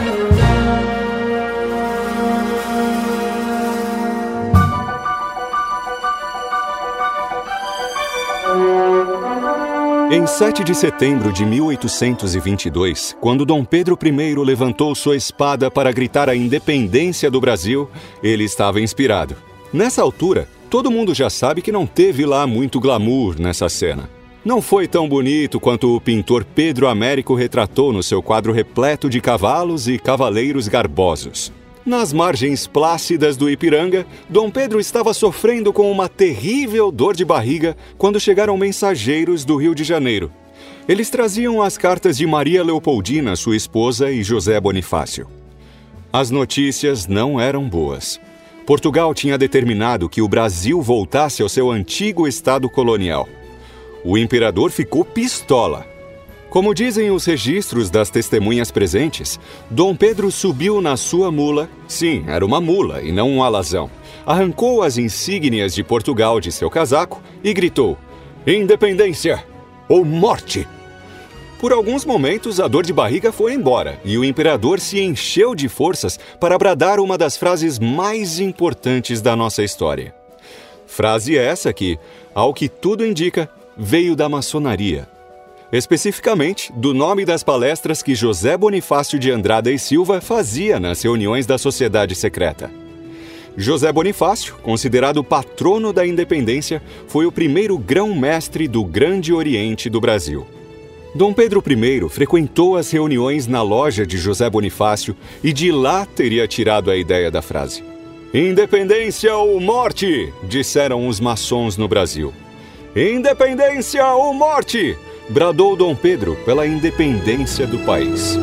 Em sete de setembro de mil oitocentos e vinte e dois, quando Dom Pedro I levantou sua espada para gritar a independência do Brasil, ele estava inspirado. Nessa altura, todo mundo já sabe que não teve lá muito glamour nessa cena. Não foi tão bonito quanto o pintor Pedro Américo retratou no seu quadro repleto de cavalos e cavaleiros garbosos. Nas margens plácidas do Ipiranga, Dom Pedro estava sofrendo com uma terrível dor de barriga quando chegaram mensageiros do Rio de Janeiro. Eles traziam as cartas de Maria Leopoldina, sua esposa, e José Bonifácio. As notícias não eram boas. Portugal tinha determinado que o Brasil voltasse ao seu antigo estado colonial. O imperador ficou pistola. Como dizem os registros das testemunhas presentes, Dom Pedro subiu na sua mula, sim, era uma mula e não um alazão, arrancou as insígnias de Portugal de seu casaco e gritou: "Independência ou morte!" Por alguns momentos, a dor de barriga foi embora e o imperador se encheu de forças para bradar uma das frases mais importantes da nossa história. Frase essa que, ao que tudo indica, veio da maçonaria. Especificamente, do nome das palestras que José Bonifácio de Andrada e Silva fazia nas reuniões da Sociedade Secreta. José Bonifácio, considerado patrono da independência, foi o primeiro grão-mestre do Grande Oriente do Brasil. Dom Pedro I frequentou as reuniões na loja de José Bonifácio e de lá teria tirado a ideia da frase. Independência ou morte, disseram os maçons no Brasil. Independência ou morte, bradou Dom Pedro pela independência do país.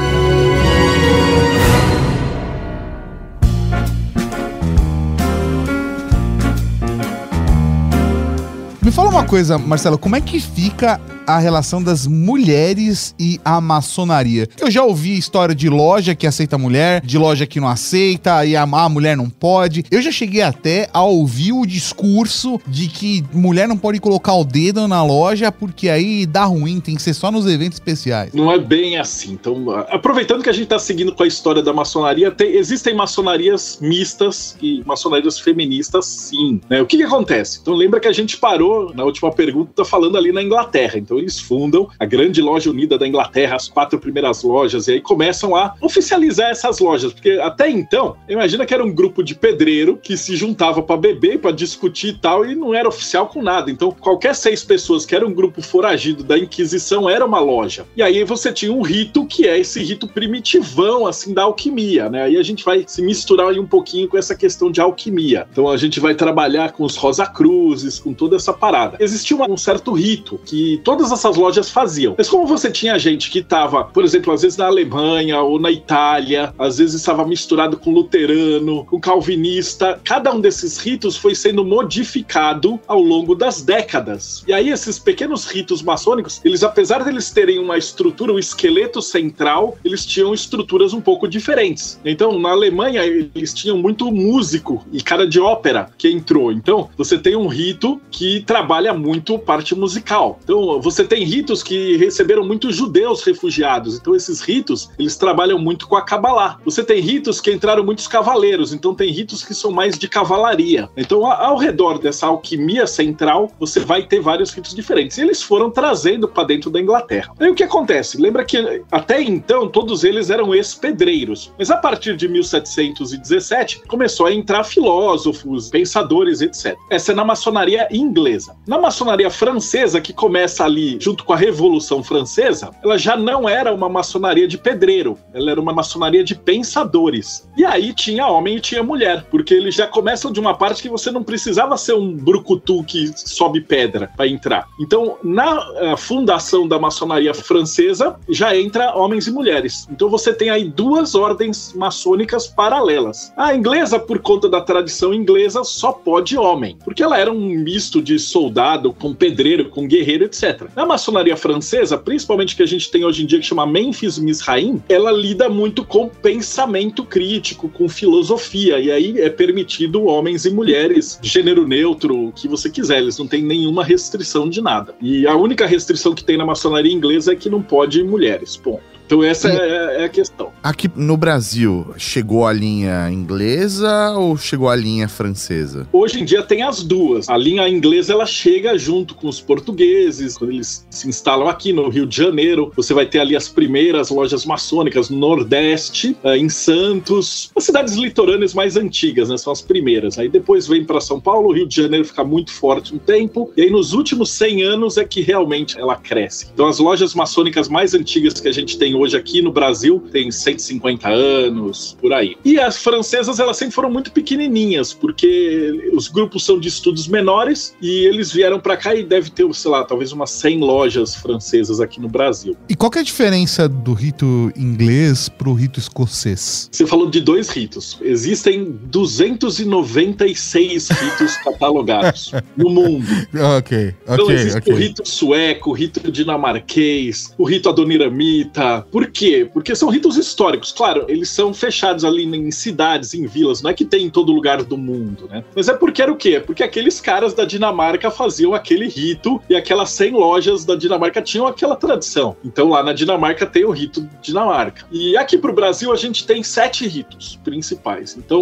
Me fala uma coisa, Marcelo, como é que fica a relação das mulheres e a maçonaria? Eu já ouvi história de loja que aceita mulher, de loja que não aceita, e a, a mulher não pode. Eu já cheguei até a ouvir o discurso de que mulher não pode colocar o dedo na loja porque aí dá ruim, tem que ser só nos eventos especiais. Não é bem assim. Então, aproveitando que a gente tá seguindo com a história da maçonaria, tem, existem maçonarias mistas e maçonarias feministas, sim. Né? O que que acontece? Então, lembra que a gente parou na última pergunta falando ali na Inglaterra. Então eles fundam a grande loja unida da Inglaterra, as quatro primeiras lojas, e aí começam a oficializar essas lojas, porque até então, imagina que era um grupo de pedreiro que se juntava para beber, para discutir e tal, e não era oficial com nada. Então qualquer seis pessoas que era um grupo foragido da Inquisição era uma loja. E aí você tinha um rito que é esse rito primitivão, assim, da alquimia, né? Aí a gente vai se misturar aí um pouquinho com essa questão de alquimia. Então a gente vai trabalhar com os Rosacruzes, com toda essa parada. Existia um certo rito que todas essas lojas faziam. Mas como você tinha gente que estava, por exemplo, às vezes na Alemanha ou na Itália, às vezes estava misturado com luterano, com calvinista, cada um desses ritos foi sendo modificado ao longo das décadas. E aí esses pequenos ritos maçônicos, eles, apesar de eles terem uma estrutura, um esqueleto central, eles tinham estruturas um pouco diferentes. Então, na Alemanha, eles tinham muito músico e cara de ópera que entrou. Então, você tem um rito que trabalha muito parte musical. Então, você tem ritos que receberam muitos judeus refugiados. Então, esses ritos, eles trabalham muito com a Cabalá. Você tem ritos que entraram muitos cavaleiros. Então, tem ritos que são mais de cavalaria. Então, ao redor dessa alquimia central, você vai ter vários ritos diferentes. E eles foram trazendo para dentro da Inglaterra. Aí, o que acontece? Lembra que, até então, todos eles eram ex-pedreiros. Mas, a partir de mil setecentos e dezessete, começou a entrar filósofos, pensadores, etcétera. Essa é na maçonaria inglesa. Na maçonaria francesa, que começa ali junto com a Revolução Francesa, ela já não era uma maçonaria de pedreiro, ela era uma maçonaria de pensadores. E aí tinha homem e tinha mulher, porque eles já começam de uma parte que você não precisava ser um brucutu que sobe pedra para entrar. Então, na fundação da maçonaria francesa, já entra homens e mulheres. Então você tem aí duas ordens maçônicas paralelas. A inglesa, por conta da tradição inglesa, só pode homem, porque ela era um misto de soldado com pedreiro, com guerreiro, etcétera. Na maçonaria francesa, principalmente que a gente tem hoje em dia que chama Memphis Misraim, ela lida muito com pensamento crítico, com filosofia, e aí é permitido homens e mulheres, gênero neutro, o que você quiser, eles não têm nenhuma restrição de nada. E a única restrição que tem na maçonaria inglesa é que não pode mulheres, ponto. Então essa é, é a questão. Aqui no Brasil, chegou a linha inglesa ou chegou a linha francesa? Hoje em dia tem as duas. A linha inglesa, ela chega junto com os portugueses, quando eles se instalam aqui no Rio de Janeiro. Você vai ter ali as primeiras lojas maçônicas no Nordeste, em Santos, as cidades litorâneas mais antigas, né? São as primeiras. Aí depois vem para São Paulo, o Rio de Janeiro fica muito forte um tempo, e aí nos últimos cem anos é que realmente ela cresce. Então as lojas maçônicas mais antigas que a gente tem hoje aqui no Brasil tem cento e cinquenta anos, por aí. E as francesas, elas sempre foram muito pequenininhas, porque os grupos são de estudos menores e eles vieram pra cá e deve ter, sei lá, talvez umas cem lojas francesas aqui no Brasil. E qual que é a diferença do rito inglês pro rito escocês? Você falou de dois ritos. Existem duzentos e noventa e seis ritos catalogados no mundo. Ok, ok, então existe ok. o rito sueco, o rito dinamarquês, o rito adoniramita. Por quê? Porque são ritos históricos. Claro, eles são fechados ali em cidades, em vilas, não é que tem em todo lugar do mundo, né? Mas é porque era o quê? Porque aqueles caras da Dinamarca faziam aquele rito e aquelas cem lojas da Dinamarca tinham aquela tradição. Então lá na Dinamarca tem o rito Dinamarca. E aqui pro Brasil a gente tem sete ritos principais. Então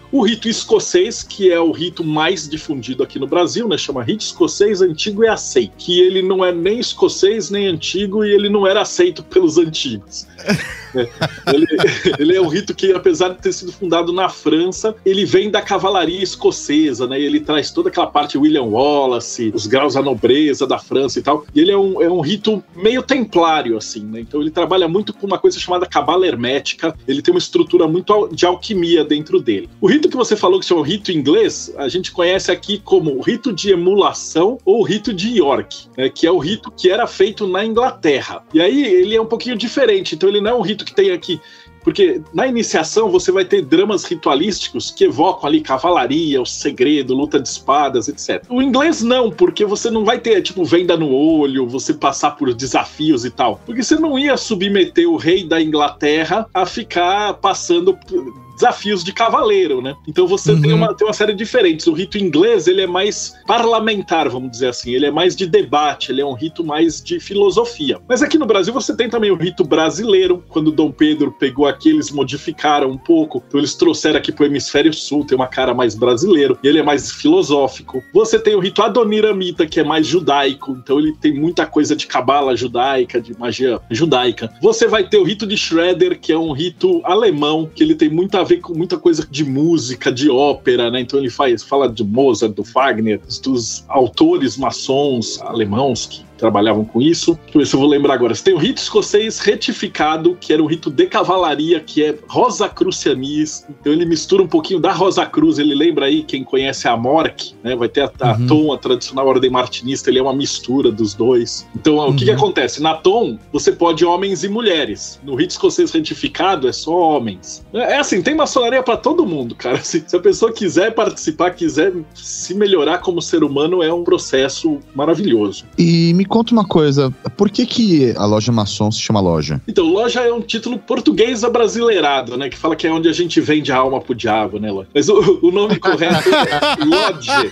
O rito escocês, que é o rito mais difundido aqui no Brasil, né? Chama rito escocês antigo e aceito. Que ele não é nem escocês, nem antigo, e ele não era aceito pelos antigos. É, ele, ele é um rito que, apesar de ter sido fundado na França, ele vem da cavalaria escocesa, né? Ele traz toda aquela parte William Wallace, os graus da nobreza da França e tal. E ele é um, é um rito meio templário, assim, né? Então ele trabalha muito com uma coisa chamada cabala hermética. Ele tem uma estrutura muito de alquimia dentro dele. O rito que você falou que chama rito inglês, a gente conhece aqui como o rito de emulação ou o rito de York, né? Que é o rito que era feito na Inglaterra. E aí ele é um pouquinho diferente. Então ele não é um rito que tem aqui, porque na iniciação você vai ter dramas ritualísticos que evocam ali cavalaria, o segredo, luta de espadas, etcétera. O inglês não, porque você não vai ter, tipo, venda no olho, você passar por desafios e tal. Porque você não ia submeter o rei da Inglaterra a ficar passando desafios de cavaleiro, né? Então você uhum. tem, uma, tem uma série diferente. O rito inglês, ele é mais parlamentar, vamos dizer assim. Ele é mais de debate, ele é um rito mais de filosofia. Mas aqui no Brasil você tem também o rito brasileiro. Quando Dom Pedro pegou aqui, eles modificaram um pouco. Então eles trouxeram aqui pro hemisfério sul, tem uma cara mais brasileiro. E ele é mais filosófico. Você tem o rito adoniramita, que é mais judaico. Então ele tem muita coisa de cabala judaica, de magia judaica. Você vai ter o rito de Schroeder, que é um rito alemão, que ele tem muita ver com muita coisa de música, de ópera, né? Então ele faz, fala de Mozart, do Wagner, dos autores maçons alemãos que trabalhavam com isso. Deixa eu ver se eu vou lembrar agora. Você tem o rito escocês retificado, que era um rito de cavalaria, que é rosacrucianismo. Então ele mistura um pouquinho da Rosa Cruz. Ele lembra aí, quem conhece a Mork, né? Vai ter a, a uhum. Tom, a tradicional ordem martinista, ele é uma mistura dos dois. Então uhum. o que que acontece? Na Tom, você pode homens e mulheres. No rito escocês retificado, é só homens. É assim, tem maçonaria pra todo mundo, cara. Se, se a pessoa quiser participar, quiser se melhorar como ser humano, é um processo maravilhoso. E me conta uma coisa, por que que a loja maçom se chama loja? Então, loja é um título português abrasileirado, né? Que fala que é onde a gente vende a alma pro diabo, né? Mas o, o nome correto é Lodge.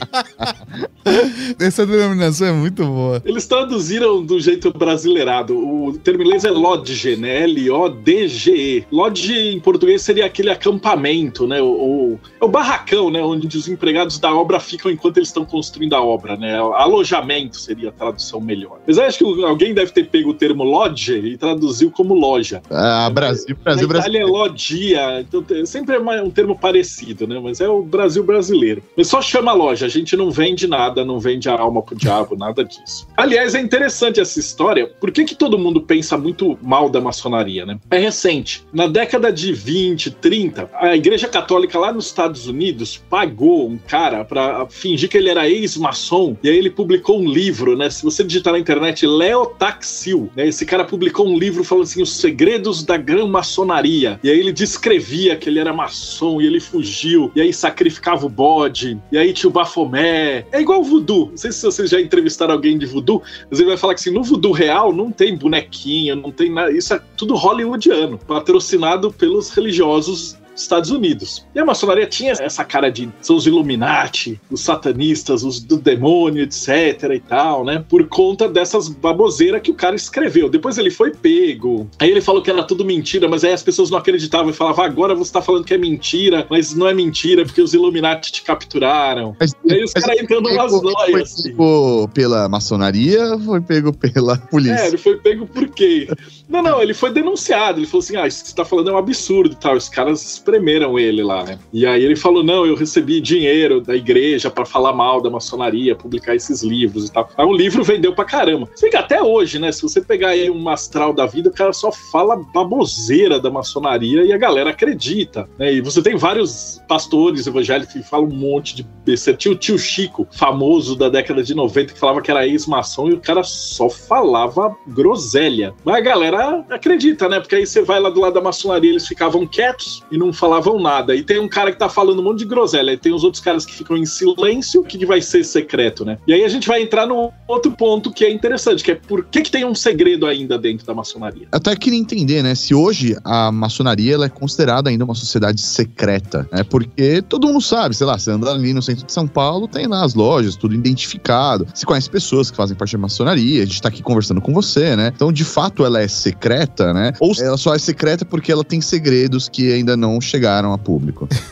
Essa denominação é muito boa. Eles traduziram do jeito brasileirado. O termo inglês é Lodge, né? L O D G E. Lodge em português seria aquele acampamento, né? O, o, é o barracão, né? Onde os empregados da obra ficam enquanto eles estão construindo a obra, né? Alojamento seria a tradução melhor. Mas eu acho que alguém deve ter pego o termo lodge e traduziu como loja. Ah, Brasil, Brasil, Brasil. Na Itália é lodia, então sempre é um termo parecido, né? Mas é o Brasil brasileiro. Mas só chama loja, a gente não vende nada, não vende a alma pro diabo, nada disso. Aliás, é interessante essa história. Por que que todo mundo pensa muito mal da maçonaria, né? É recente. Na década de vinte, trinta, a Igreja Católica lá nos Estados Unidos pagou um cara pra fingir que ele era ex-maçom, e aí ele publicou um livro, né? Se você digitar na internet, Leo Taxil, né? Esse cara publicou um livro falando assim, os segredos da grã-maçonaria. E aí ele descrevia que ele era maçom, e ele fugiu, e aí sacrificava o bode, e aí tinha o bafomé. É igual o voodoo. Não sei se vocês já entrevistaram alguém de voodoo, mas ele vai falar que assim, no voodoo real não tem bonequinho, não tem nada. Isso é tudo hollywoodiano, patrocinado pelos religiosos Estados Unidos. E a maçonaria tinha essa cara de são os Illuminati, os satanistas, os do demônio, etc e tal, né? Por conta dessas baboseiras que o cara escreveu. Depois ele foi pego. Aí ele falou que era tudo mentira, mas aí as pessoas não acreditavam e falavam, agora você tá falando que é mentira, mas não é mentira porque os Illuminati te capturaram. Mas, aí os caras entrando nas noias. Foi pego pela maçonaria ou foi pego pela polícia? É, ele foi pego por quê? Não, não, ele foi denunciado. Ele falou assim, ah, isso que você tá falando é um absurdo e tal. Os caras espremeram ele lá, né? E aí ele falou, não, eu recebi dinheiro da igreja pra falar mal da maçonaria, publicar esses livros e tal. Aí o livro vendeu pra caramba. Você vê que até hoje, né? Se você pegar aí um astral da vida, o cara só fala baboseira da maçonaria e a galera acredita, né? E você tem vários pastores evangélicos que falam um monte de besteira. Tinha o tio Chico, famoso da década de noventa, que falava que era ex-maçom e o cara só falava groselha. Mas a galera acredita, né? Porque aí você vai lá do lado da maçonaria, eles ficavam quietos e não falavam nada. E tem um cara que tá falando um monte de groselha, e tem os outros caras que ficam em silêncio, o que vai ser secreto, né? E aí a gente vai entrar no outro ponto que é interessante, que é por que que tem um segredo ainda dentro da maçonaria? Até queria entender, né, se hoje a maçonaria ela é considerada ainda uma sociedade secreta, né? Porque todo mundo sabe, sei lá, você anda ali no centro de São Paulo, tem lá as lojas, tudo identificado, você conhece pessoas que fazem parte da maçonaria, a gente tá aqui conversando com você, né? Então, de fato, ela é secreta, né? Ou ela só é secreta porque ela tem segredos que ainda não chegaram a público.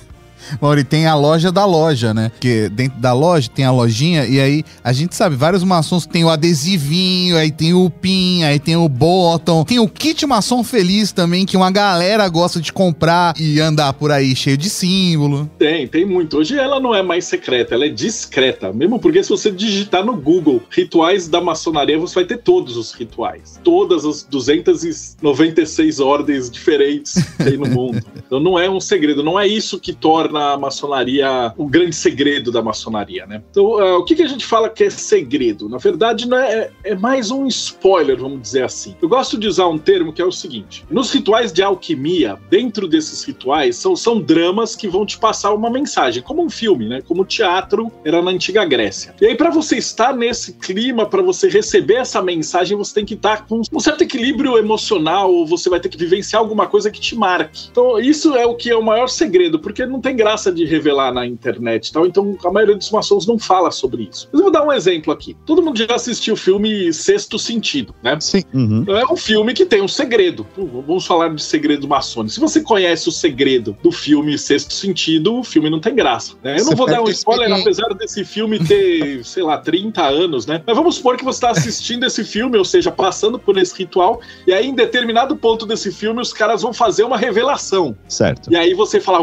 Mauri, tem a loja da loja, né? Porque dentro da loja tem a lojinha e aí a gente sabe, vários maçons tem o adesivinho, aí tem o pin, aí tem o bottom, tem o kit maçom feliz também, que uma galera gosta de comprar e andar por aí cheio de símbolo. Tem, tem muito. Hoje ela não é mais secreta, ela é discreta. Mesmo porque se você digitar no Google rituais da maçonaria, você vai ter todos os rituais. Todas as duzentas e noventa e seis ordens diferentes que tem no mundo. Então não é um segredo, não é isso que torna a maçonaria o grande segredo da maçonaria, né? Então uh, o que, que a gente fala que é segredo? Na verdade, não é, é mais um spoiler, vamos dizer assim. Eu gosto de usar um termo que é o seguinte: nos rituais de alquimia, dentro desses rituais, são, são dramas que vão te passar uma mensagem, como um filme, né? Como o teatro era na antiga Grécia. E aí, para você estar nesse clima, para você receber essa mensagem, você tem que estar com um certo equilíbrio emocional, ou você vai ter que vivenciar alguma coisa que te marque. Então, isso é o que é o maior segredo, porque não tem graça de revelar na internet e tal, então a maioria dos maçons não fala sobre isso. Mas eu vou dar um exemplo aqui. Todo mundo já assistiu o filme Sexto Sentido, né? Sim. Uhum. É um filme que tem um segredo. Vamos falar de segredo maçônico. Se você conhece o segredo do filme Sexto Sentido, o filme não tem graça, né? Eu não vou dar um spoiler, apesar desse filme ter, sei lá, trinta anos, né? Mas vamos supor que você está assistindo esse filme, ou seja, passando por esse ritual, e aí em determinado ponto desse filme os caras vão fazer uma revelação. Certo. E aí você fala,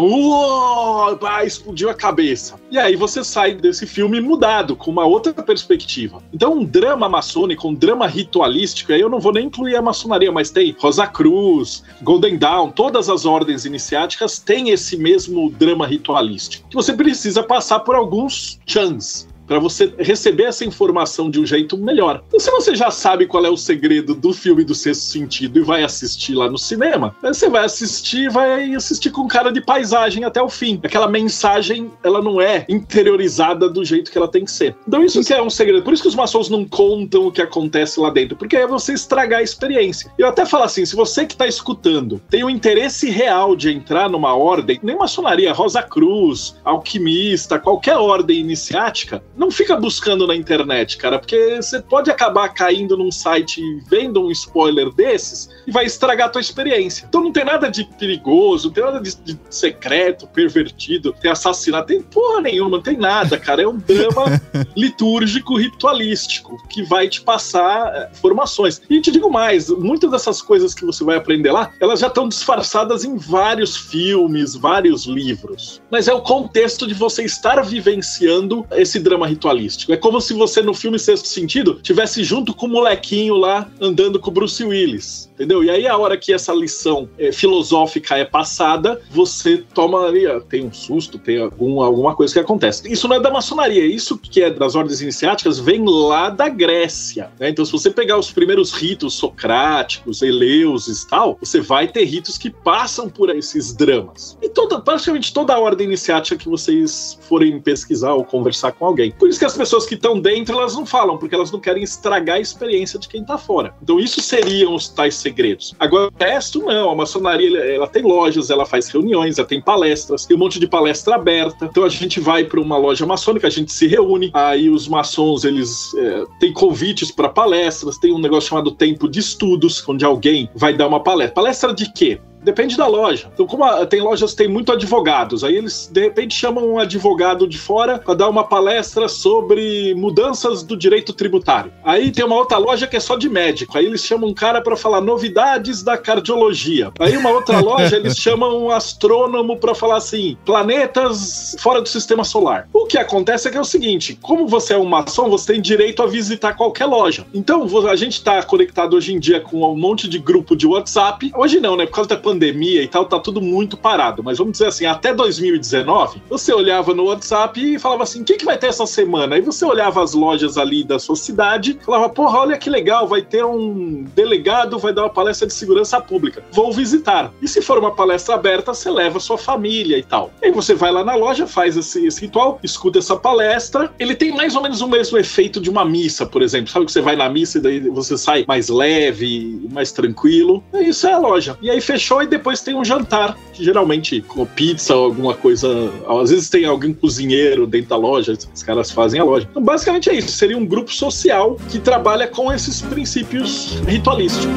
uou, ah, explodiu a cabeça. E aí você sai desse filme mudado, com uma outra perspectiva. Então um drama maçônico, um drama ritualístico, aí eu não vou nem incluir a maçonaria, mas tem Rosa Cruz, Golden Dawn, todas as ordens iniciáticas têm esse mesmo drama ritualístico, que você precisa passar por alguns chans para você receber essa informação de um jeito melhor. Então, se você já sabe qual é o segredo do filme do Sexto Sentido e vai assistir lá no cinema, você vai assistir vai assistir com cara de paisagem até o fim. Aquela mensagem, ela não é interiorizada do jeito que ela tem que ser. Então isso que é um segredo. Por isso que os maçons não contam o que acontece lá dentro, porque é você estragar a experiência. Eu até falo assim, se você que está escutando tem o interesse real de entrar numa ordem, nem maçonaria, Rosa Cruz, alquimista, qualquer ordem iniciática, não fica buscando na internet, cara, porque você pode acabar caindo num site vendo um spoiler desses e vai estragar a tua experiência. Então não tem nada de perigoso, não tem nada de, de secreto, pervertido, tem assassinato, tem porra nenhuma, não tem nada, cara. É um drama litúrgico, ritualístico, que vai te passar informações. E te digo mais, muitas dessas coisas que você vai aprender lá, elas já estão disfarçadas em vários filmes, vários livros. Mas é o contexto de você estar vivenciando esse drama ritualístico. É como se você no filme Sexto Sentido tivesse junto com o molequinho lá andando com o Bruce Willis, entendeu? E aí a hora que essa lição é, filosófica é passada, você toma ali, tem um susto, tem algum, alguma coisa que acontece. Isso não é da maçonaria, isso que é das ordens iniciáticas vem lá da Grécia, né? Então se você pegar os primeiros ritos socráticos, eleuses e tal, você vai ter ritos que passam por esses dramas. E toda, praticamente toda a ordem iniciática que vocês forem pesquisar ou conversar com alguém. Por isso que as pessoas que estão dentro, elas não falam, porque elas não querem estragar a experiência de quem está fora. Então isso seriam os tais segredos. Agora, o resto não. A maçonaria, ela tem lojas, ela faz reuniões, ela tem palestras, tem um monte de palestra aberta. Então a gente vai para uma loja maçônica, a gente se reúne, aí os maçons, eles é, têm convites para palestras, tem um negócio chamado tempo de estudos, onde alguém vai dar uma palestra. Palestra de quê? Depende da loja. Então, como a, tem lojas que tem muito advogados, aí eles, de repente, chamam um advogado de fora para dar uma palestra sobre mudanças do direito tributário. Aí tem uma outra loja que é só de médico. Aí eles chamam um cara para falar novidades da cardiologia. Aí uma outra loja, eles chamam um astrônomo para falar assim, planetas fora do sistema solar. O que acontece é que é o seguinte, como você é um maçom, você tem direito a visitar qualquer loja. Então, a gente está conectado hoje em dia com um monte de grupo de WhatsApp. Hoje não, né? Por causa da pandemia, pandemia e tal, tá tudo muito parado, mas vamos dizer assim, até dois mil e dezenove, você olhava no WhatsApp e falava assim, o que, que vai ter essa semana? Aí você olhava as lojas ali da sua cidade, falava, porra, olha que legal, vai ter um delegado, vai dar uma palestra de segurança pública, vou visitar. E se for uma palestra aberta, você leva a sua família e tal. Aí você vai lá na loja, faz esse, esse ritual, escuta essa palestra, ele tem mais ou menos o mesmo efeito de uma missa, por exemplo, sabe que você vai na missa e daí você sai mais leve, mais tranquilo, isso é a loja. E aí fechou e depois tem um jantar, que geralmente com pizza ou alguma coisa, às vezes tem algum cozinheiro dentro da loja, os caras fazem a loja. Então basicamente é isso, seria um grupo social que trabalha com esses princípios ritualísticos.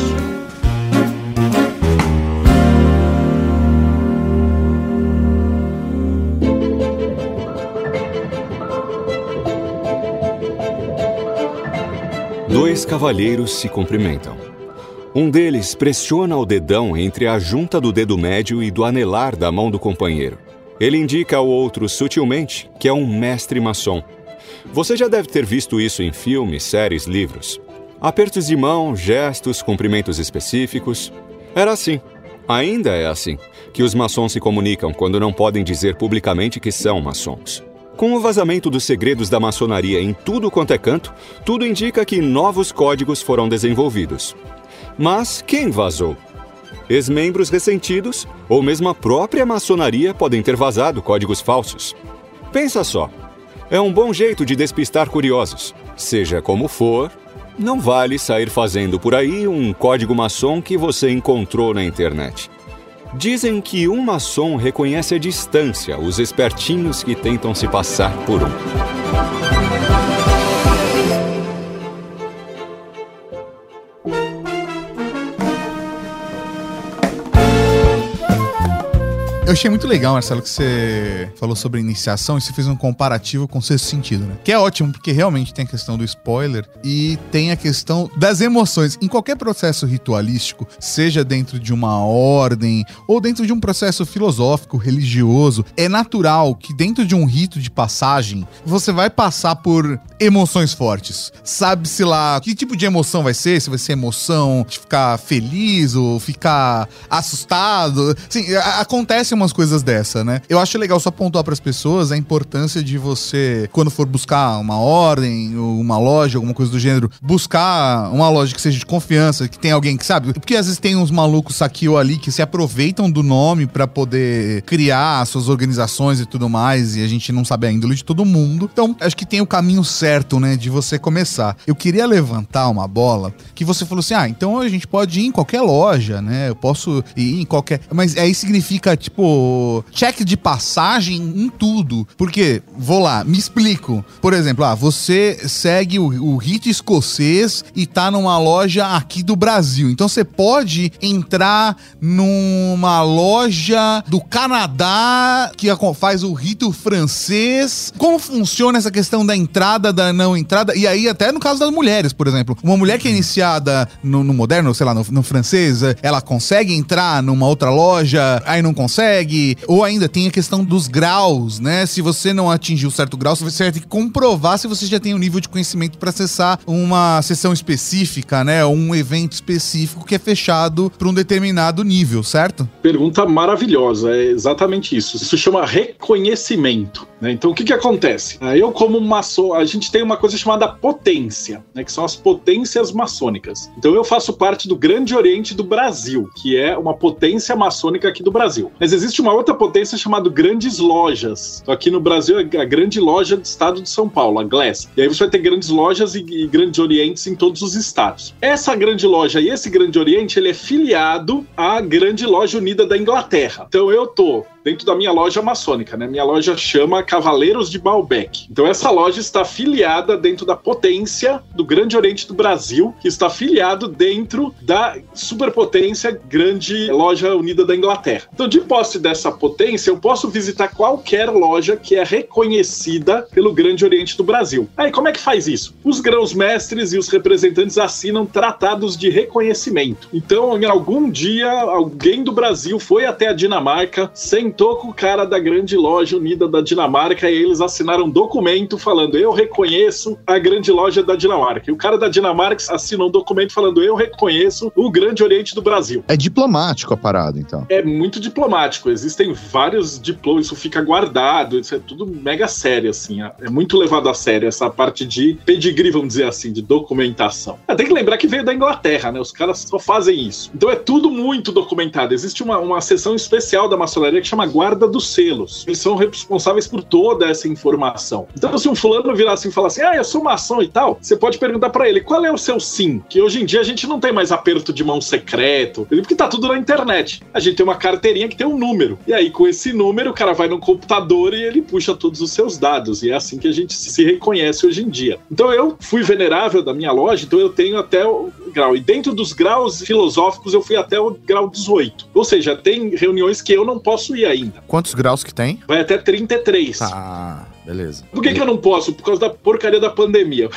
Três cavalheiros se cumprimentam. Um deles pressiona o dedão entre a junta do dedo médio e do anelar da mão do companheiro. Ele indica ao outro sutilmente que é um mestre maçom. Você já deve ter visto isso em filmes, séries, livros. Apertos de mão, gestos, cumprimentos específicos. Era assim, ainda é assim, que os maçons se comunicam quando não podem dizer publicamente que são maçons. Com o vazamento dos segredos da maçonaria em tudo quanto é canto, tudo indica que novos códigos foram desenvolvidos. Mas quem vazou? Ex-membros ressentidos ou mesmo a própria maçonaria podem ter vazado códigos falsos. Pensa só, é um bom jeito de despistar curiosos. Seja como for, não vale sair fazendo por aí um código maçom que você encontrou na internet. Dizem que um maçom reconhece à distância os espertinhos que tentam se passar por um. Eu achei muito legal, Marcelo, que você falou sobre iniciação e você fez um comparativo com o sexto sentido, né? Que é ótimo, porque realmente tem a questão do spoiler e tem a questão das emoções. Em qualquer processo ritualístico, seja dentro de uma ordem ou dentro de um processo filosófico, religioso, é natural que dentro de um rito de passagem, você vai passar por emoções fortes. Sabe-se lá que tipo de emoção vai ser, se vai ser emoção de ficar feliz ou ficar assustado. Sim, acontece umas coisas dessa, né? Eu acho legal só pontuar pras pessoas a importância de você, quando for buscar uma ordem ou uma loja, alguma coisa do gênero, buscar uma loja que seja de confiança, que tem alguém que sabe, porque às vezes tem uns malucos aqui ou ali que se aproveitam do nome pra poder criar suas organizações e tudo mais, e a gente não sabe a índole de todo mundo. Então, acho que tem o caminho certo, né, de você começar. Eu queria levantar uma bola que você falou assim, ah, então a gente pode ir em qualquer loja, né? Eu posso ir em qualquer... Mas aí significa, tipo, cheque de passagem em tudo. Porque, vou lá, me explico. Por exemplo, ah, você segue o, o rito escocês e tá numa loja aqui do Brasil. Então você pode entrar numa loja do Canadá que faz o rito francês. Como funciona essa questão da entrada, da não entrada? E aí até no caso das mulheres, por exemplo. Uma mulher que é iniciada no, no moderno, sei lá, no, no francês, ela consegue entrar numa outra loja, aí não consegue. Ou ainda tem a questão dos graus, né? Se você não atingir um certo grau, você vai ter que comprovar se você já tem um nível de conhecimento para acessar uma sessão específica, né? Ou um evento específico que é fechado para um determinado nível, certo? Pergunta maravilhosa, é exatamente isso. Isso chama reconhecimento, né? Então, o que que acontece? Eu, como maçom, a gente tem uma coisa chamada potência, né? Que são as potências maçônicas. Então, eu faço parte do Grande Oriente do Brasil, que é uma potência maçônica aqui do Brasil. Mas existe uma outra potência chamada Grandes Lojas. Então, aqui no Brasil é a Grande Loja do Estado de São Paulo, a Glass. E aí você vai ter grandes lojas e, e grandes orientes em todos os estados. Essa grande loja e esse Grande Oriente, ele é filiado à Grande Loja Unida da Inglaterra. Então eu tô dentro da minha loja maçônica, né? Minha loja chama Cavaleiros de Baalbek. Então essa loja está afiliada dentro da potência do Grande Oriente do Brasil, que está afiliado dentro da superpotência Grande Loja Unida da Inglaterra. Então, de posse dessa potência, eu posso visitar qualquer loja que é reconhecida pelo Grande Oriente do Brasil. Aí, como é que faz isso? Os grãos-mestres e os representantes assinam tratados de reconhecimento. Então, em algum dia, alguém do Brasil foi até a Dinamarca, sentou com o cara da Grande Loja Unida da Dinamarca e eles assinaram um documento falando, eu reconheço a Grande Loja da Dinamarca. E o cara da Dinamarca assinou um documento falando, eu reconheço o Grande Oriente do Brasil. É diplomático a parada, então. É muito diplomático. Existem vários diplomas, isso fica guardado, isso é tudo mega sério, assim. É muito levado a sério essa parte de pedigree, vamos dizer assim, de documentação. Ah, tem que lembrar que veio da Inglaterra, né? Os caras só fazem isso. Então é tudo muito documentado. Existe uma, uma seção especial da maçonaria que chama Guarda dos Selos. Eles são responsáveis por toda essa informação. Então, se um fulano virar assim e falar assim, ah, eu sou maçom e tal, você pode perguntar pra ele, qual é o seu sim? Que hoje em dia a gente não tem mais aperto de mão secreto, porque tá tudo na internet. A gente tem uma carteirinha que tem um número. E aí, com esse número, o cara vai no computador e ele puxa todos os seus dados. E é assim que a gente se reconhece hoje em dia. Então, eu fui venerável da minha loja, então eu tenho até o grau. E dentro dos graus filosóficos, eu fui até o grau dezoito. Ou seja, tem reuniões que eu não posso ir ainda. Quantos graus que tem? Vai até trinta e três. Ah... Beleza. Por que, que eu não posso? Por causa da porcaria da pandemia.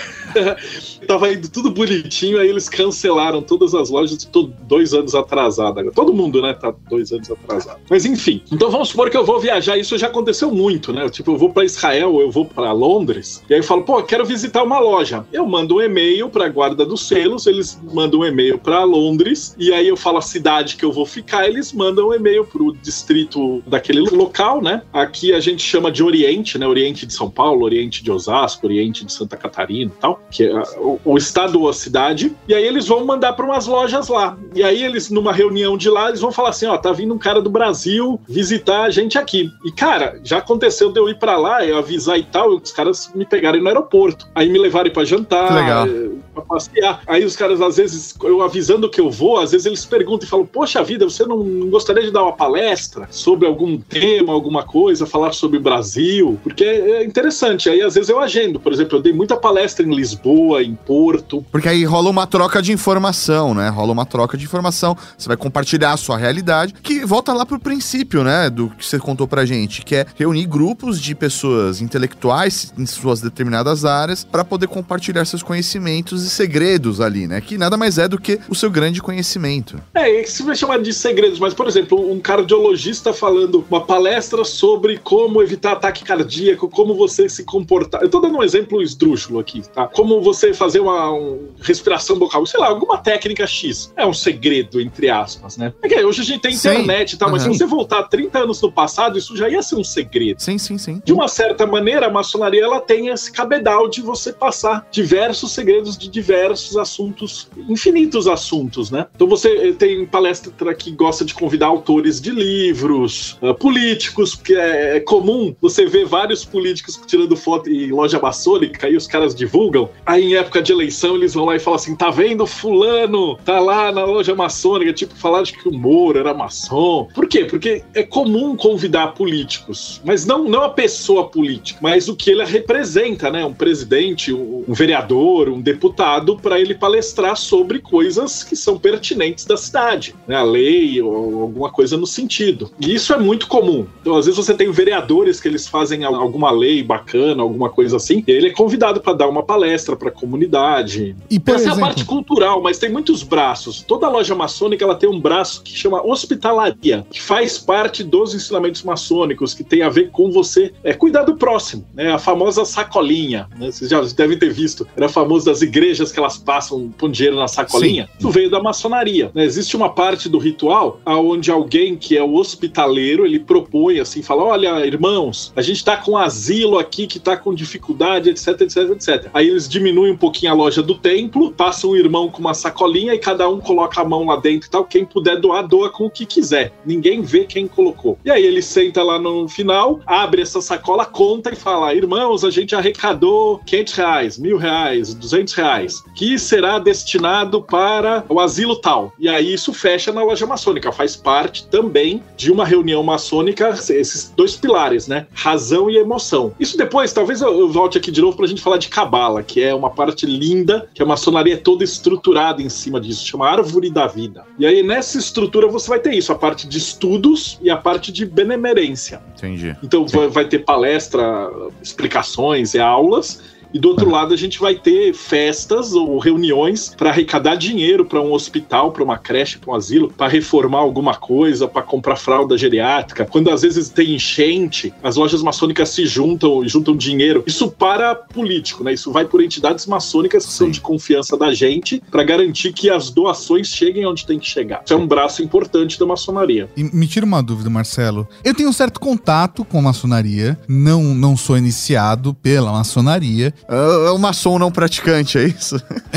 Tava indo tudo bonitinho, aí eles cancelaram todas as lojas, tô dois anos atrasado agora. Todo mundo, né, tá dois anos atrasado. Mas enfim, então vamos supor que eu vou viajar, isso já aconteceu muito, né? Tipo, eu vou pra Israel, eu vou pra Londres, e aí eu falo, pô, eu quero visitar uma loja. Eu mando um e-mail pra guarda dos selos, eles mandam um e-mail pra Londres, e aí eu falo a cidade que eu vou ficar, eles mandam um e-mail pro distrito daquele local, né? Aqui a gente chama de Oriente, né? Oriente de São Paulo, Oriente de Osasco, Oriente de Santa Catarina e tal, que é o, o estado ou a cidade, e aí eles vão mandar para umas lojas lá. E aí eles, numa reunião de lá, eles vão falar assim, ó, tá vindo um cara do Brasil visitar a gente aqui. E, cara, já aconteceu de eu ir para lá, eu avisar e tal, e os caras me pegarem no aeroporto. Aí me levarem para jantar, legal. Pra passear. Aí os caras, às vezes, eu avisando que eu vou, às vezes eles perguntam e falam, poxa vida, você não gostaria de dar uma palestra sobre algum tema, alguma coisa, falar sobre o Brasil? Porque é interessante. Aí, às vezes, eu agendo. Por exemplo, eu dei muita palestra em Lisboa, em Porto. Porque aí rola uma troca de informação, né? Rola uma troca de informação. Você vai compartilhar a sua realidade, que volta lá pro princípio, né? Do que você contou pra gente, que é reunir grupos de pessoas intelectuais em suas determinadas áreas para poder compartilhar seus conhecimentos e segredos ali, né? Que nada mais é do que o seu grande conhecimento. É, isso vai chamar de segredos, mas, por exemplo, um cardiologista falando uma palestra sobre como evitar ataque cardíaco, como você se comportar. Eu tô dando um exemplo esdrúxulo aqui, tá? Como você fazer uma um, respiração bocal, sei lá, alguma técnica X. É um segredo, entre aspas, né? É que hoje a gente tem internet e tal, mas uhum. se você voltar trinta anos no passado, isso já ia ser um segredo. Sim, sim, sim. De uma certa maneira, a maçonaria, ela tem esse cabedal de você passar diversos segredos de diversos assuntos, infinitos assuntos, né? Então você tem palestra que gosta de convidar autores de livros, uh, políticos, porque é, é comum você ver vários políticos tirando foto em loja maçônica e os caras divulgam. Aí em época de eleição eles vão lá e falam assim, tá vendo fulano? Tá lá na loja maçônica, tipo, falaram de que o Moro era maçom. Por quê? Porque é comum convidar políticos, mas não, não a pessoa política, mas o que ele representa, né? Um presidente, um, um vereador, um deputado, para ele palestrar sobre coisas que são pertinentes da cidade, né? A lei ou alguma coisa no sentido. E isso é muito comum. Então, às vezes você tem vereadores que eles fazem alguma lei bacana, alguma coisa assim, e ele é convidado para dar uma palestra para a comunidade. E, por Essa exemplo... é a parte cultural, mas tem muitos braços. Toda loja maçônica, ela tem um braço que chama hospitalaria, que faz parte dos ensinamentos maçônicos, que tem a ver com você é, cuidar do próximo, né? A famosa sacolinha, né? Vocês já devem ter visto. Era famoso das igrejas que elas passam com dinheiro na sacolinha. Sim. Isso veio da maçonaria, né? Existe uma parte do ritual onde alguém que é o hospitaleiro, ele propõe assim, fala, olha, irmãos, a gente tá com um asilo aqui que tá com dificuldade, etc, etc, etcétera. Aí eles diminuem um pouquinho a loja do templo, passam um irmão com uma sacolinha e cada um coloca a mão lá dentro e tal. Quem puder doar, doa com o que quiser. Ninguém vê quem colocou. E aí ele senta lá no final, abre essa sacola, conta e fala, irmãos, a gente arrecadou quinhentos reais, mil reais, duzentos reais, que será destinado para o asilo tal. E aí isso fecha na loja maçônica, faz parte também de uma reunião maçônica, esses dois pilares, né? Razão e emoção. Isso depois, talvez eu volte aqui de novo pra gente falar de cabala, que é uma parte linda, que a maçonaria é toda estruturada em cima disso, chama árvore da vida. E aí nessa estrutura você vai ter isso, a parte de estudos e a parte de benemerência. Entendi. Então vai, vai ter palestra, explicações e aulas. E do outro lado a gente vai ter festas ou reuniões para arrecadar dinheiro para um hospital, para uma creche, para um asilo, para reformar alguma coisa, para comprar fralda geriátrica. Quando às vezes tem enchente, as lojas maçônicas se juntam e juntam dinheiro. Isso para político, né? Isso vai por entidades maçônicas que Sim. são de confiança da gente para garantir que as doações cheguem onde tem que chegar. Isso é um braço importante da maçonaria. E me tira uma dúvida, Marcelo. Eu tenho um certo contato com a maçonaria, não, não sou iniciado pela maçonaria. É um maçom não praticante, é isso?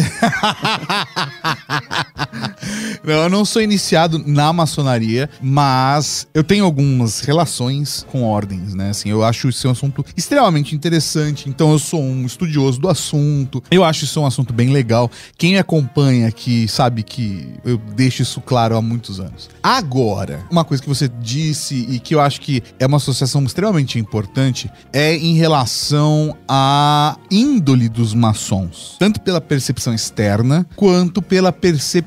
Não, eu não sou iniciado na maçonaria, mas eu tenho algumas relações com ordens, né? Assim, eu acho isso um assunto extremamente interessante, então eu sou um estudioso do assunto, eu acho isso um assunto bem legal. Quem me acompanha aqui sabe que eu deixo isso claro há muitos anos. Agora, uma coisa que você disse e que eu acho que é uma associação extremamente importante é em relação à índole dos maçons, tanto pela percepção externa quanto pela percepção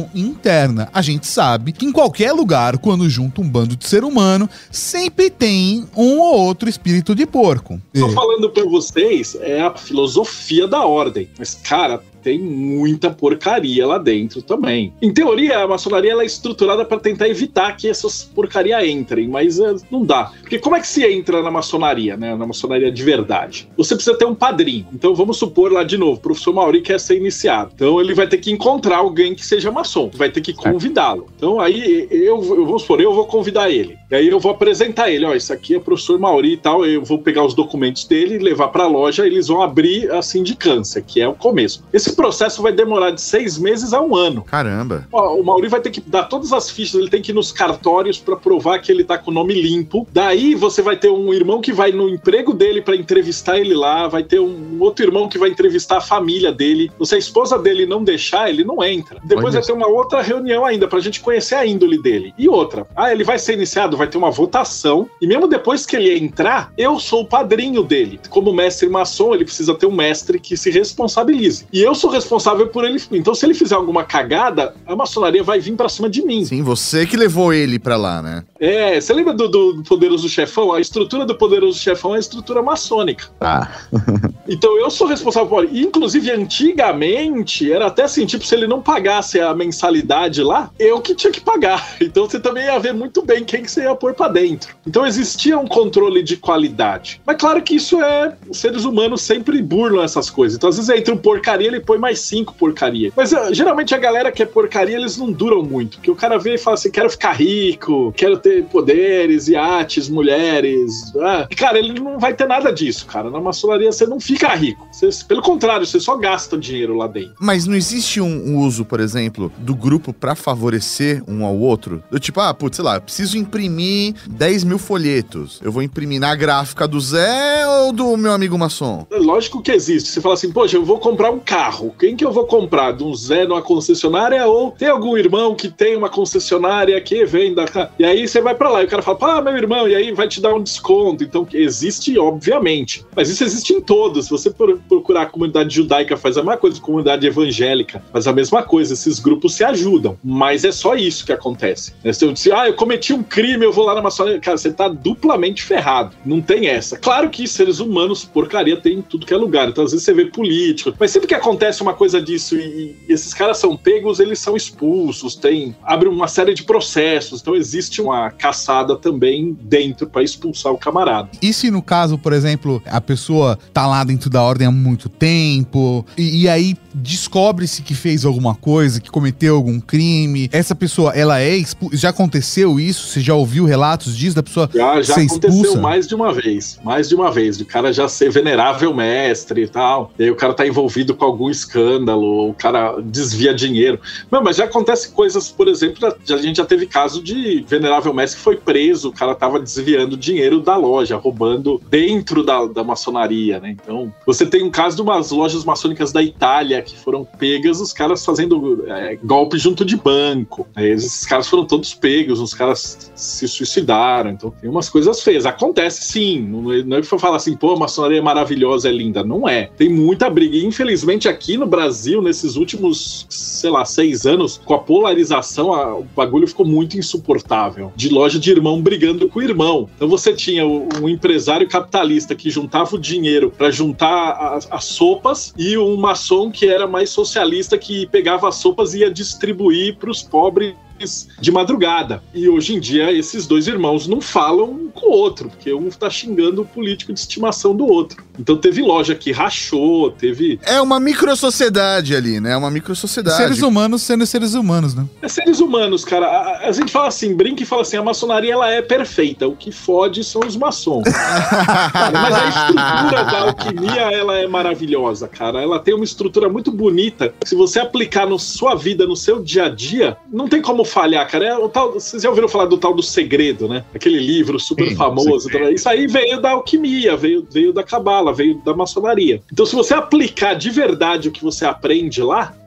questão interna. A gente sabe que em qualquer lugar, quando junta um bando de ser humano, sempre tem um ou outro espírito de porco. Tô É. falando pra vocês, é a filosofia da ordem. Mas, cara, tem muita porcaria lá dentro também. Em teoria, a maçonaria ela é estruturada para tentar evitar que essas porcaria entrem, mas é, não dá. Porque como é que se entra na maçonaria, né? Na maçonaria de verdade? Você precisa ter um padrinho. Então vamos supor lá de novo, o professor Mauri quer ser iniciado. Então ele vai ter que encontrar alguém que seja maçom, vai ter que convidá-lo. Então aí eu, eu vamos supor, eu vou convidar ele. E aí eu vou apresentar ele, ó, isso aqui é o professor Mauri e tal, eu vou pegar os documentos dele, levar para a loja, eles vão abrir a sindicância, que é o começo. Esse processo vai demorar de seis meses a um ano. Caramba. Ó, o Mauri vai ter que dar todas as fichas, ele tem que ir nos cartórios para provar que ele tá com o nome limpo. Daí você vai ter um irmão que vai no emprego dele para entrevistar ele lá, vai ter um outro irmão que vai entrevistar a família dele. Se a esposa dele não deixar, ele não entra. Depois Olha. vai ter uma outra reunião ainda pra gente conhecer a índole dele. E outra, ah, ele vai ser iniciado, vai ter uma votação, e mesmo depois que ele entrar, eu sou o padrinho dele. Como mestre maçom, ele precisa ter um mestre que se responsabilize. E eu sou responsável por ele. Então, se ele fizer alguma cagada, a maçonaria vai vir pra cima de mim. Sim, você que levou ele pra lá, né? É, você lembra do, do Poderoso Chefão? A estrutura do Poderoso Chefão é a estrutura maçônica. Ah. Então eu sou responsável por ele. Inclusive, antigamente, era até assim, tipo, se ele não pagasse a mensalidade lá, eu que tinha que pagar. Então você também ia ver muito bem quem que você ia pôr pra dentro. Então existia um controle de qualidade. Mas claro que isso é... Os seres humanos sempre burlam essas coisas. Então às vezes entra um porcaria, ele põe mais cinco porcaria. Mas uh, geralmente a galera que é porcaria, eles não duram muito. Porque o cara vê e fala assim, quero ficar rico, quero ter poderes, iates, mulheres. Ah, e, cara, ele não vai ter nada disso, cara. Na maçonaria você não fica rico. Você, pelo contrário, você só gasta dinheiro lá dentro. Mas não existe um uso, por exemplo, do grupo pra favorecer um ao outro? Do tipo, ah, putz, sei lá, eu preciso imprimir dez mil folhetos. Eu vou imprimir na gráfica do Zé ou do meu amigo maçom? É lógico que existe. Você fala assim, poxa, eu vou comprar um carro. Quem que eu vou comprar? De um Zé numa concessionária ou tem algum irmão que tem uma concessionária que venda? E aí você vai pra lá e o cara fala, ah, meu irmão, e aí vai te dar um desconto. Então existe, obviamente. Mas isso existe em todos. Se você procurar a comunidade judaica, faz a mesma coisa, a comunidade evangélica faz a mesma coisa. Esses grupos se ajudam. Mas é só isso que acontece. Se eu disser, ah, eu cometi um crime, eu vou lá na maçonaria. Cara, você tá duplamente ferrado. Não tem essa. Claro que seres humanos, porcaria, tem em tudo que é lugar. Então às vezes você vê político. Mas sempre que acontece uma coisa disso e esses caras são pegos, eles são expulsos, tem, abre uma série de processos. Então existe uma caçada também dentro para expulsar o camarada. E se no caso, por exemplo, a pessoa tá lá dentro da ordem há muito tempo e, e aí descobre-se que fez alguma coisa, que cometeu algum crime, essa pessoa, ela é expulsa? Já aconteceu isso? Você já ouviu relatos disso, da pessoa Já, já ser aconteceu expulsa? mais de uma vez, mais de uma vez, o cara já ser venerável mestre e tal, e aí o cara tá envolvido com algum escândalo, o cara desvia dinheiro. Não, mas já acontece coisas, por exemplo, já, a gente já teve caso de venerável mestre que foi preso, o cara tava desviando dinheiro da loja, roubando dentro da, da maçonaria, né? Então, você tem um caso de umas lojas maçônicas da Itália que foram pegas, os caras fazendo é, golpe junto de banco. Né? Esses caras foram todos pegos, os caras se suicidaram. Então, tem umas coisas feias. Acontece sim. Não é que for falar assim, pô, a maçonaria é maravilhosa, é linda. Não é. Tem muita briga. E, infelizmente, aqui no Brasil, nesses últimos, sei lá, seis anos, com a polarização, a, o bagulho ficou muito insuportável. De loja de irmão brigando com o irmão. Então, você tinha um empresário capitalista que juntava o dinheiro para juntar as, as sopas e um maçom que era mais socialista que pegava as sopas e ia distribuir para os pobres de madrugada. E hoje em dia esses dois irmãos não falam um com o outro, porque um tá xingando o político de estimação do outro. Então teve loja que rachou, teve... É uma microsociedade ali, né? É uma microsociedade. Seres humanos sendo seres humanos, né? É seres humanos, cara. A, a gente fala assim, brinca e fala assim, a maçonaria ela é perfeita, o que fode são os maçons. Cara, mas a estrutura da alquimia, ela é maravilhosa, cara. Ela tem uma estrutura muito bonita. Se você aplicar na sua vida, no seu dia a dia, não tem como falhar, cara. É o tal, vocês já ouviram falar do tal do Segredo, né? Aquele livro super Sim, famoso. Isso aí veio da alquimia, veio, veio da cabala, veio da maçonaria. Então, se você aplicar de verdade o que você aprende lá,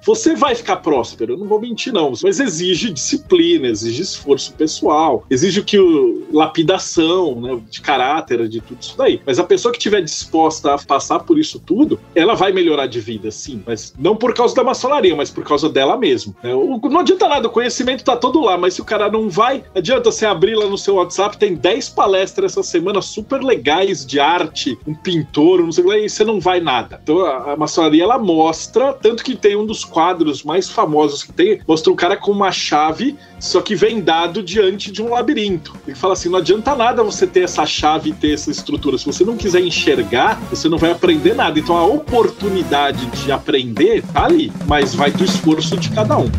você vai ficar próspero, eu não vou mentir não, mas exige disciplina, exige esforço pessoal, exige que o, lapidação, né, de caráter, de tudo isso daí. Mas a pessoa que estiver disposta a passar por isso tudo, ela vai melhorar de vida, sim, mas não por causa da maçonaria, mas por causa dela mesmo. Né? O, não adianta nada, o conhecimento tá todo lá, mas se o cara não vai, adianta você abrir lá no seu WhatsApp, tem dez palestras essa semana super legais de arte, um pintor, não sei o que, e você não vai nada. Então a, a maçonaria, ela mostra, tanto que tem um dos quadros mais famosos que tem, mostra um cara com uma chave, só que vendado diante de um labirinto. Ele fala assim, não adianta nada você ter essa chave e ter essa estrutura, se você não quiser enxergar, você não vai aprender nada. Então a oportunidade de aprender tá ali, mas vai do esforço de cada um.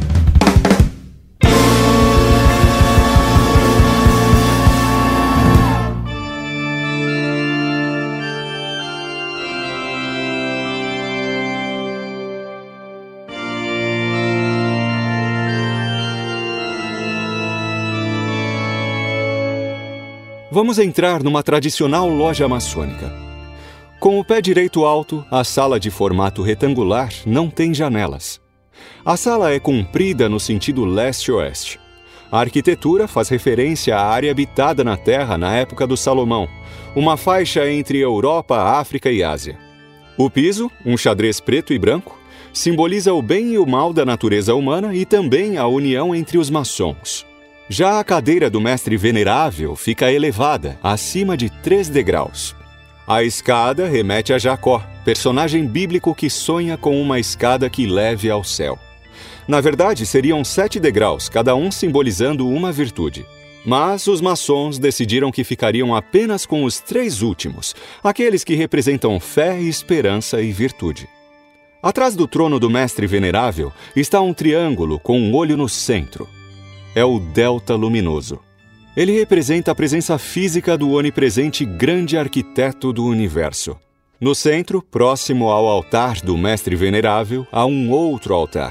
Vamos entrar numa tradicional loja maçônica. Com o pé direito alto, a sala de formato retangular não tem janelas. A sala é comprida no sentido leste-oeste. A arquitetura faz referência à área habitada na Terra na época do Salomão, uma faixa entre Europa, África e Ásia. O piso, um xadrez preto e branco, simboliza o bem e o mal da natureza humana e também a união entre os maçons. Já a cadeira do mestre venerável fica elevada, acima de três degraus. A escada remete a Jacó, personagem bíblico que sonha com uma escada que leve ao céu. Na verdade, seriam sete degraus, cada um simbolizando uma virtude. Mas os maçons decidiram que ficariam apenas com os três últimos, aqueles que representam fé, esperança e virtude. Atrás do trono do mestre venerável está um triângulo com um olho no centro. É o delta luminoso. Ele representa a presença física do onipresente grande arquiteto do universo. No centro, próximo ao altar do mestre venerável, há um outro altar.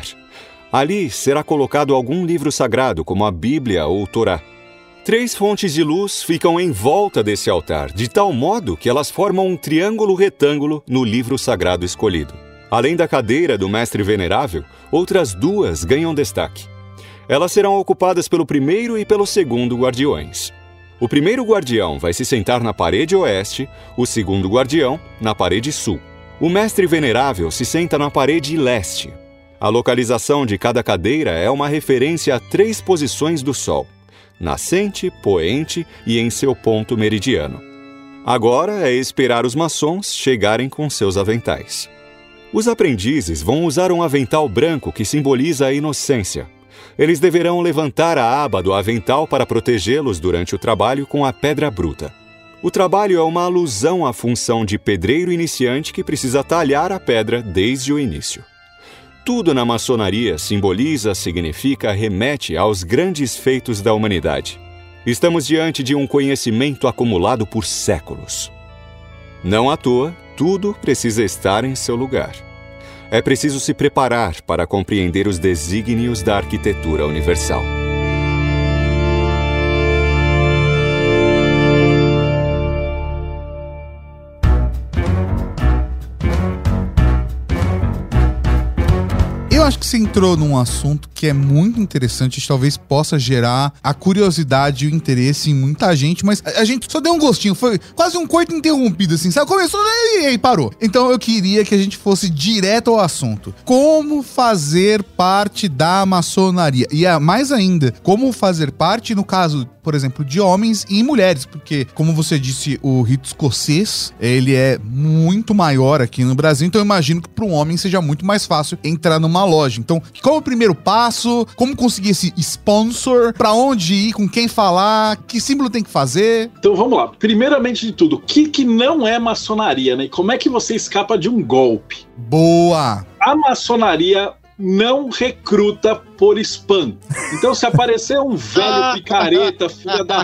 Ali será colocado algum livro sagrado, como a Bíblia ou o Torá. Três fontes de luz ficam em volta desse altar, de tal modo que elas formam um triângulo retângulo no livro sagrado escolhido. Além da cadeira do mestre venerável, outras duas ganham destaque. Elas serão ocupadas pelo primeiro e pelo segundo guardiões. O primeiro guardião vai se sentar na parede oeste, o segundo guardião na parede sul. O mestre venerável se senta na parede leste. A localização de cada cadeira é uma referência a três posições do Sol: nascente, poente e em seu ponto meridiano. Agora é esperar os maçons chegarem com seus aventais. Os aprendizes vão usar um avental branco que simboliza a inocência. Eles deverão levantar a aba do avental para protegê-los durante o trabalho com a pedra bruta. O trabalho é uma alusão à função de pedreiro iniciante que precisa talhar a pedra desde o início. Tudo na maçonaria simboliza, significa, remete aos grandes feitos da humanidade. Estamos diante de um conhecimento acumulado por séculos. Não à toa, tudo precisa estar em seu lugar. É preciso se preparar para compreender os desígnios da arquitetura universal. Eu acho que você entrou num assunto que é muito interessante, talvez possa gerar a curiosidade e o interesse em muita gente, mas a gente só deu um gostinho, foi quase um coito interrompido, assim, sabe? Começou e aí parou. Então eu queria que a gente fosse direto ao assunto. Como fazer parte da maçonaria? E mais ainda, como fazer parte, no caso, por exemplo, de homens e mulheres, porque, como você disse, o rito escocês, ele é muito maior aqui no Brasil, então eu imagino que para um homem seja muito mais fácil entrar numa loja. Então, qual é o primeiro passo? Como conseguir esse sponsor? Pra onde ir? Com quem falar? Que símbolo tem que fazer? Então, vamos lá. Primeiramente de tudo, o que, que não é maçonaria, né? E como é que você escapa de um golpe? Boa! A maçonaria não recruta por spam. Então, se aparecer um velho picareta, filha da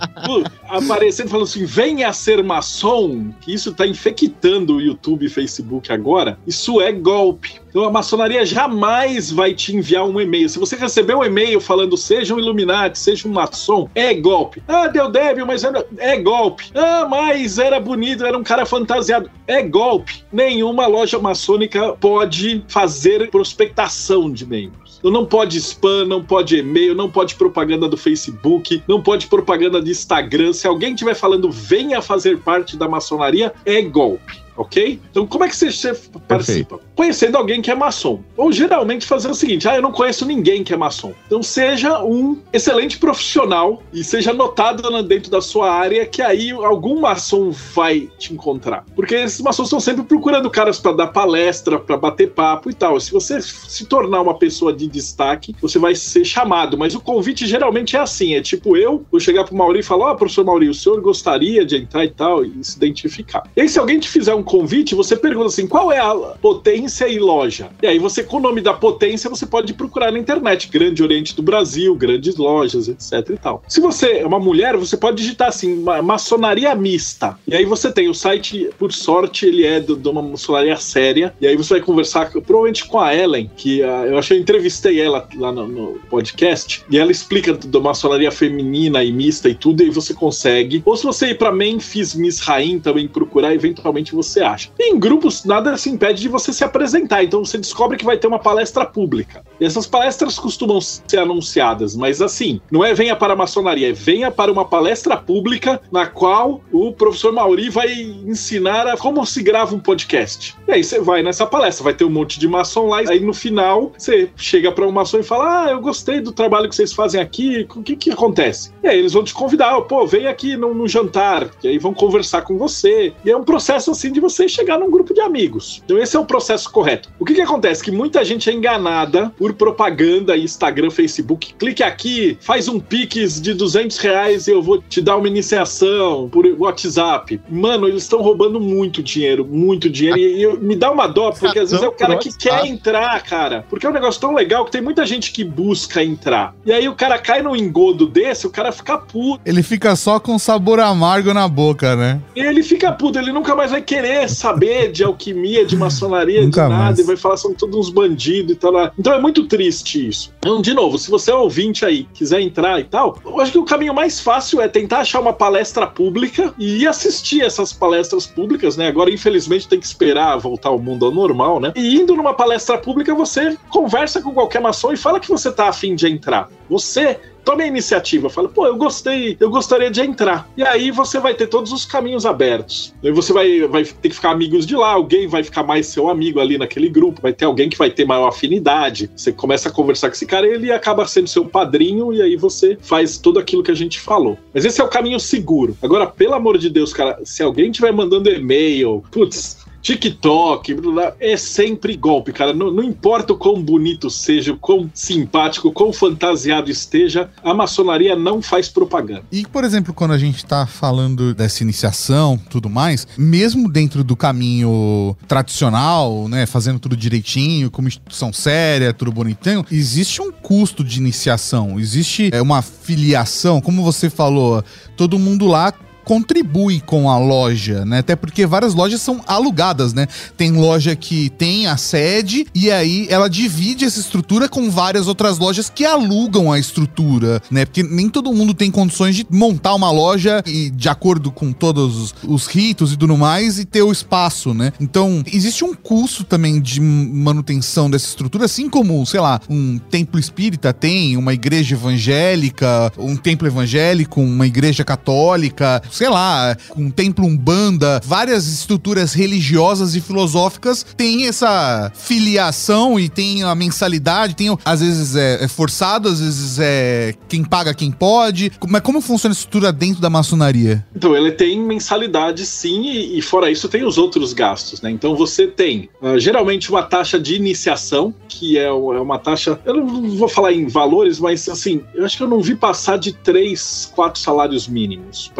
aparecendo falando assim, venha ser maçom, que isso tá infectando o YouTube e Facebook agora, isso é golpe. Então a maçonaria jamais vai te enviar um e-mail. Se você receber um e-mail falando seja um Illuminati, seja um maçom, é golpe. Ah, deu débil, mas era... é golpe. Ah, mas era bonito, era um cara fantasiado. É golpe. Nenhuma loja maçônica pode fazer prospectação de membros. Então não pode spam, não pode e-mail, não pode propaganda do Facebook, não pode propaganda de Instagram. Se alguém estiver falando venha fazer parte da maçonaria, é golpe. Ok? Então, como é que você participa? Perfeito. Conhecendo alguém que é maçom. Ou, geralmente, fazer o seguinte, ah, eu não conheço ninguém que é maçom. Então, seja um excelente profissional e seja notado dentro da sua área que aí algum maçom vai te encontrar. Porque esses maçons estão sempre procurando caras para dar palestra, para bater papo e tal. Se você se tornar uma pessoa de destaque, você vai ser chamado. Mas o convite, geralmente, é assim. É tipo, eu vou chegar pro Mauri e falar, ó, oh, professor Mauri, o senhor gostaria de entrar e tal, e se identificar. E aí, se alguém te fizer um convite, você pergunta assim, qual é a potência e loja? E aí você, com o nome da potência, você pode procurar na internet, Grande Oriente do Brasil, grandes lojas, etc e tal. Se você é uma mulher, você pode digitar assim, ma maçonaria mista. E aí você tem o site, por sorte, ele é de uma maçonaria séria, e aí você vai conversar provavelmente com a Ellen, que uh, eu achei, eu entrevistei ela lá no, no podcast, e ela explica da maçonaria feminina e mista e tudo, e aí você consegue. Ou se você ir pra Memphis Miss Rain também procurar, eventualmente você acha. E em grupos, nada se impede de você se apresentar. Então você descobre que vai ter uma palestra pública. E essas palestras costumam ser anunciadas, mas assim, não é venha para a maçonaria, é venha para uma palestra pública na qual o professor Mauri vai ensinar a como se grava um podcast. E aí você vai nessa palestra, vai ter um monte de maçom lá, e aí no final você chega para um maçom e fala, ah, eu gostei do trabalho que vocês fazem aqui, o que que acontece? E aí eles vão te convidar, pô, vem aqui no, no jantar, e aí vão conversar com você. E é um processo assim de você chegar num grupo de amigos. Então esse é o processo correto. O que que acontece? Que muita gente é enganada por propaganda, Instagram, Facebook. Clique aqui, faz um Pix de duzentos reais e eu vou te dar uma iniciação por WhatsApp. Mano, eles estão roubando muito dinheiro, muito dinheiro. E, e eu, me dá uma dó, porque às vezes é o cara que quer entrar, cara. Porque é um negócio tão legal que tem muita gente que busca entrar. E aí o cara cai num engodo desse, o cara fica puto. Ele fica só com sabor amargo na boca, né? E ele fica puto, ele nunca mais vai querer saber de alquimia, de maçonaria, Nunca de nada, mais. e vai falar são todos uns bandidos e tal. Então é muito triste isso. Então, de novo, se você é ouvinte aí, quiser entrar e tal, eu acho que o caminho mais fácil é tentar achar uma palestra pública e ir assistir essas palestras públicas, né? Agora, infelizmente, tem que esperar voltar ao mundo ao normal, né? E indo numa palestra pública, você conversa com qualquer maçom e fala que você tá afim de entrar. Você tome a iniciativa, fala, pô, eu gostei, eu gostaria de entrar. E aí você vai ter todos os caminhos abertos. Aí você vai, vai ter que ficar amigos de lá, alguém vai ficar mais seu amigo ali naquele grupo, vai ter alguém que vai ter maior afinidade. Você começa a conversar com esse cara e ele acaba sendo seu padrinho e aí você faz tudo aquilo que a gente falou. Mas esse é o caminho seguro. Agora, pelo amor de Deus, cara, se alguém estiver mandando e-mail, putz, TikTok, é sempre golpe, cara. Não, não importa o quão bonito seja, o quão simpático, o quão fantasiado esteja, a maçonaria não faz propaganda. E, por exemplo, quando a gente tá falando dessa iniciação, tudo mais, mesmo dentro do caminho tradicional, né, fazendo tudo direitinho, com uma instituição séria, tudo bonitinho, existe um custo de iniciação, existe é, uma filiação, como você falou, todo mundo lá contribui com a loja, né? Até porque várias lojas são alugadas, né? Tem loja que tem a sede e aí ela divide essa estrutura com várias outras lojas que alugam a estrutura, né? Porque nem todo mundo tem condições de montar uma loja e de acordo com todos os, os ritos e tudo mais e ter o espaço, né? Então, existe um custo também de manutenção dessa estrutura, assim como, sei lá, um templo espírita tem, uma igreja evangélica, um templo evangélico, uma igreja católica, sei lá, um templo umbanda, várias estruturas religiosas e filosóficas têm essa filiação e tem a mensalidade, tem, às vezes é, é forçado, às vezes é quem paga quem pode. Mas como funciona a estrutura dentro da maçonaria? Então, ele tem mensalidade sim, e, e fora isso tem os outros gastos, né? Então você tem uh, geralmente uma taxa de iniciação, que é, é uma taxa, eu não vou falar em valores, mas assim, eu acho que eu não vi passar de três, quatro salários mínimos, pra, mas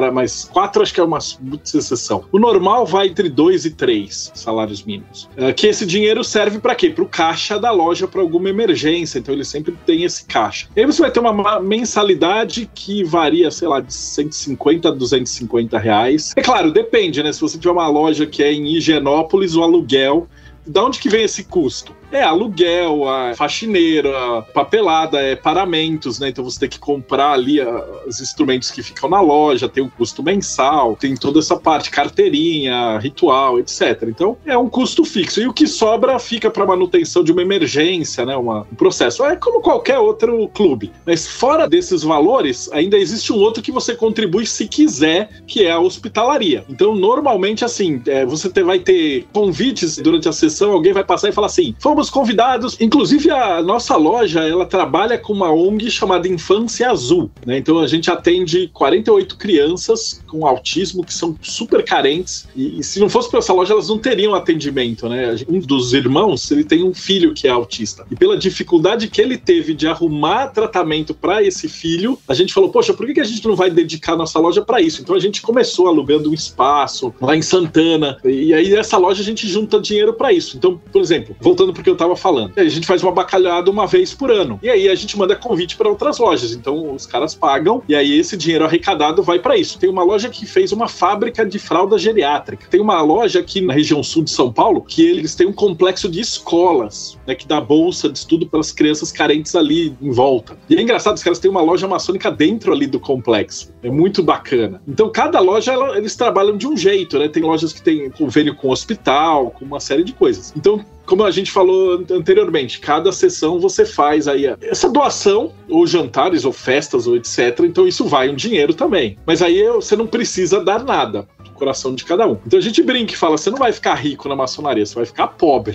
mas quatro acho que é uma muita exceção. O normal vai entre dois e três salários mínimos. Uh, que esse dinheiro serve para quê? Para o caixa da loja, para alguma emergência. Então ele sempre tem esse caixa. E aí você vai ter uma mensalidade que varia, sei lá, de cento e cinquenta a duzentos e cinquenta reais. É claro, depende, né? Se você tiver uma loja que é em Higienópolis, o aluguel... Da onde que vem esse custo? É aluguel, a faxineira, a papelada, é paramentos, né? Então você tem que comprar ali a, os instrumentos que ficam na loja, tem um custo mensal, tem toda essa parte, carteirinha, ritual, etcétera. Então é um custo fixo. E o que sobra fica para manutenção de uma emergência, né? Uma, um processo. É como qualquer outro clube. Mas fora desses valores, ainda existe um outro que você contribui se quiser, que é a hospitalaria. Então normalmente, assim, é, você te, vai ter convites durante a sessão, alguém vai passar e falar assim, fomos convidados, inclusive a nossa loja, ela trabalha com uma O N G chamada Infância Azul, né? Então a gente atende quarenta e oito crianças com autismo que são super carentes e, e se não fosse por essa loja, elas não teriam atendimento, né? Um dos irmãos, ele tem um filho que é autista e pela dificuldade que ele teve de arrumar tratamento para esse filho, a gente falou, poxa, por que a gente não vai dedicar nossa loja para isso? Então a gente começou alugando um espaço lá em Santana e aí nessa loja a gente junta dinheiro para isso. Então, por exemplo, voltando porque eu tava falando, a gente faz uma bacalhada uma vez por ano, e aí a gente manda convite para outras lojas, então os caras pagam, e aí esse dinheiro arrecadado vai para isso. Tem uma loja que fez uma fábrica de fralda geriátrica, tem uma loja aqui na região sul de São Paulo, que eles têm um complexo de escolas, né, que dá bolsa de estudo para as crianças carentes ali em volta. E é engraçado, os caras têm uma loja maçônica dentro ali do complexo, é muito bacana. Então cada loja, ela, eles trabalham de um jeito, né, tem lojas que tem convênio com hospital, com uma série de coisas. Então, como a gente falou anteriormente, cada sessão você faz aí essa doação, ou jantares, ou festas, ou etcétera. Então isso vai um dinheiro também. Mas aí você não precisa dar nada. Coração de cada um. Então a gente brinca e fala, você não vai ficar rico na maçonaria, você vai ficar pobre.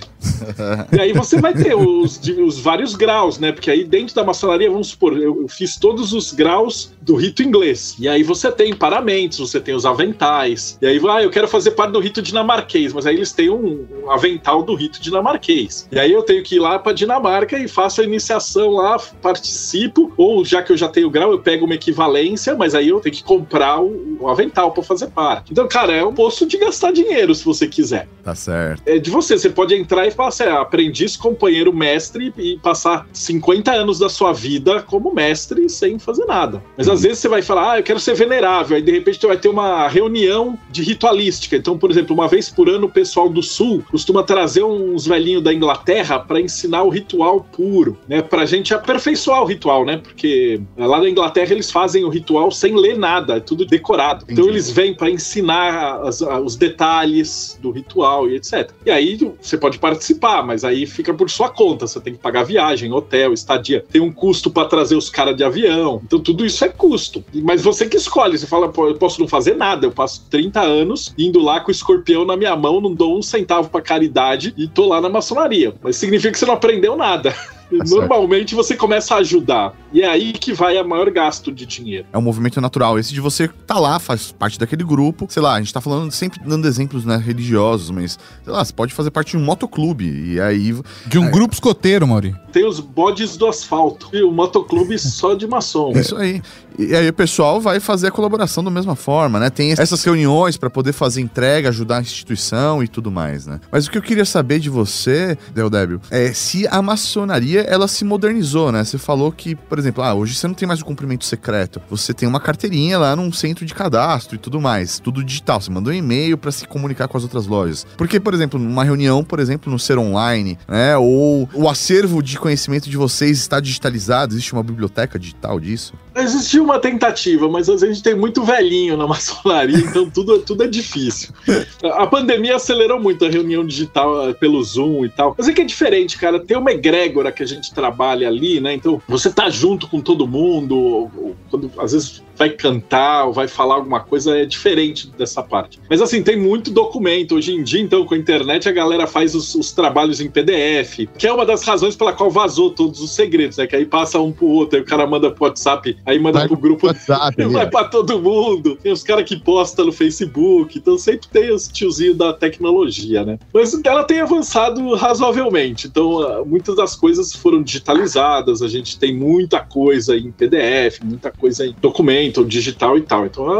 E aí você vai ter os, os vários graus, né? Porque aí dentro da maçonaria, vamos supor, eu, eu fiz todos os graus do rito inglês. E aí você tem paramentos, você tem os aventais. E aí, ah, eu quero fazer parte do rito dinamarquês, mas aí eles têm um, um avental do rito dinamarquês. E aí eu tenho que ir lá pra Dinamarca e faço a iniciação lá, participo, ou já que eu já tenho grau, eu pego uma equivalência, mas aí eu tenho que comprar o, o avental pra fazer parte. Então, cara, é um posto de gastar dinheiro, se você quiser. Tá certo. É de você, você pode entrar e falar assim, ah, aprendiz, companheiro, mestre, e passar cinquenta anos da sua vida como mestre sem fazer nada. Mas às vezes você vai falar, ah, eu quero ser venerável, aí de repente você vai ter uma reunião de ritualística. Então, por exemplo, uma vez por ano o pessoal do Sul costuma trazer uns velhinhos da Inglaterra para ensinar o ritual puro, né? Pra gente aperfeiçoar o ritual, né? Porque lá na Inglaterra eles fazem o ritual sem ler nada, é tudo decorado. Entendi. Então eles vêm para ensinar As, os detalhes do ritual e etcétera. E aí você pode participar, mas aí fica por sua conta. Você tem que pagar viagem, hotel, estadia. Tem um custo para trazer os caras de avião. Então tudo isso é custo. Mas você que escolhe. Você fala, pô, eu posso não fazer nada. Eu passo trinta anos indo lá com o escorpião na minha mão, não dou um centavo para caridade e tô lá na maçonaria. Mas significa que você não aprendeu nada. Tá Normalmente certo. Você começa a ajudar. E é aí que vai o maior gasto de dinheiro. É um movimento natural. Esse de você tá lá, faz parte daquele grupo. Sei lá, a gente tá falando sempre dando exemplos, né, religiosos, mas sei lá, você pode fazer parte de um motoclube. E aí. De um aí... grupo escoteiro, Mauri. Tem os bodes do asfalto. E o motoclube só de maçom. Isso aí. E aí o pessoal vai fazer a colaboração da mesma forma, né? Tem essas reuniões para poder fazer entrega, ajudar a instituição e tudo mais, né? Mas o que eu queria saber de você, Deodébio, é se a maçonaria ela se modernizou, né? Você falou que, por exemplo, ah, hoje você não tem mais o cumprimento secreto. Você tem uma carteirinha lá num centro de cadastro e tudo mais. Tudo digital. Você mandou um e-mail para se comunicar com as outras lojas. Porque, por exemplo, numa reunião, por exemplo, no Ser Online, né? Ou o acervo de conhecimento de vocês está digitalizado? Existe uma biblioteca digital disso? Existiu uma tentativa, mas às vezes a gente tem muito velhinho na maçonaria, então tudo, tudo é difícil. A pandemia acelerou muito a reunião digital pelo Zoom e tal. Mas é que é diferente, cara. Tem uma egrégora que a gente trabalha ali, né? Então, você tá junto com todo mundo, ou, ou, quando às vezes vai cantar ou vai falar alguma coisa, é diferente dessa parte. Mas assim, tem muito documento. Hoje em dia, então, com a internet, a galera faz os, os trabalhos em P D F, que é uma das razões pela qual vazou todos os segredos, né? Que aí passa um pro outro, aí o cara manda pro WhatsApp, aí manda vai pro grupo, WhatsApp, vai é. pra todo mundo. Tem os caras que postam no Facebook, então sempre tem os tiozinhos da tecnologia, né? Mas ela tem avançado razoavelmente, então muitas das coisas foram digitalizadas, a gente tem muita coisa em P D F, muita coisa em documento, digital e tal. Então ela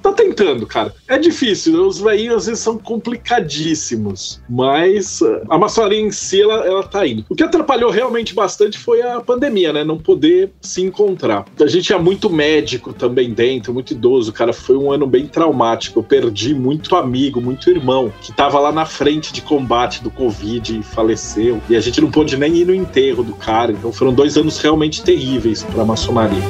tá tentando, cara. É difícil, os velhinhos às vezes são complicadíssimos, mas a maçonaria em si, ela, ela tá indo. O que atrapalhou realmente bastante foi a pandemia, né? Não poder se encontrar. A gente tinha muito médico também dentro, muito idoso, cara. Foi um ano bem traumático. Eu perdi muito amigo, muito irmão, que tava lá na frente de combate do Covid e faleceu. E a gente não pôde nem ir no enterro do cara. Então foram dois anos realmente terríveis pra maçonaria.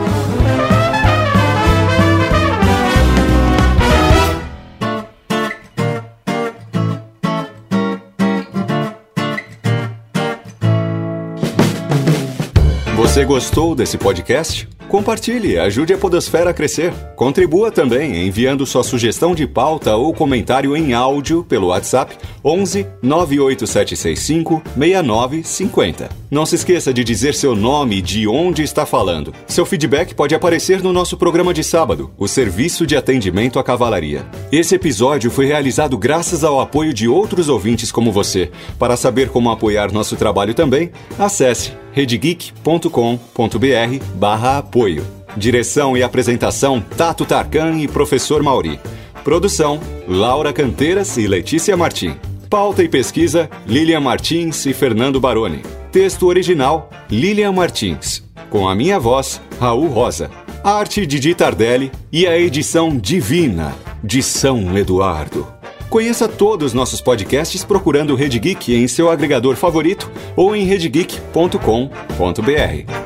Você gostou desse podcast? Compartilhe, ajude a Podosfera a crescer. Contribua também enviando sua sugestão de pauta ou comentário em áudio pelo WhatsApp onze nove oito sete seis cinco seis nove cinco zero. Não se esqueça de dizer seu nome e de onde está falando. Seu feedback pode aparecer no nosso programa de sábado, o Serviço de Atendimento à Cavalaria. Esse episódio foi realizado graças ao apoio de outros ouvintes como você. Para saber como apoiar nosso trabalho também, acesse redegeek ponto com ponto br barra apoio. Direção e apresentação Tato Tarkan e Professor Mauri. Produção Laura Canteiras e Letícia Martim. Pauta e pesquisa Lilian Martins e Fernando Baroni. Texto original Lilian Martins. Com a minha voz, Raul Rosa. Arte Didi Tardelli e a edição divina de São Eduardo. Conheça todos os nossos podcasts procurando Rede Geek em seu agregador favorito ou em redegeek ponto com ponto br.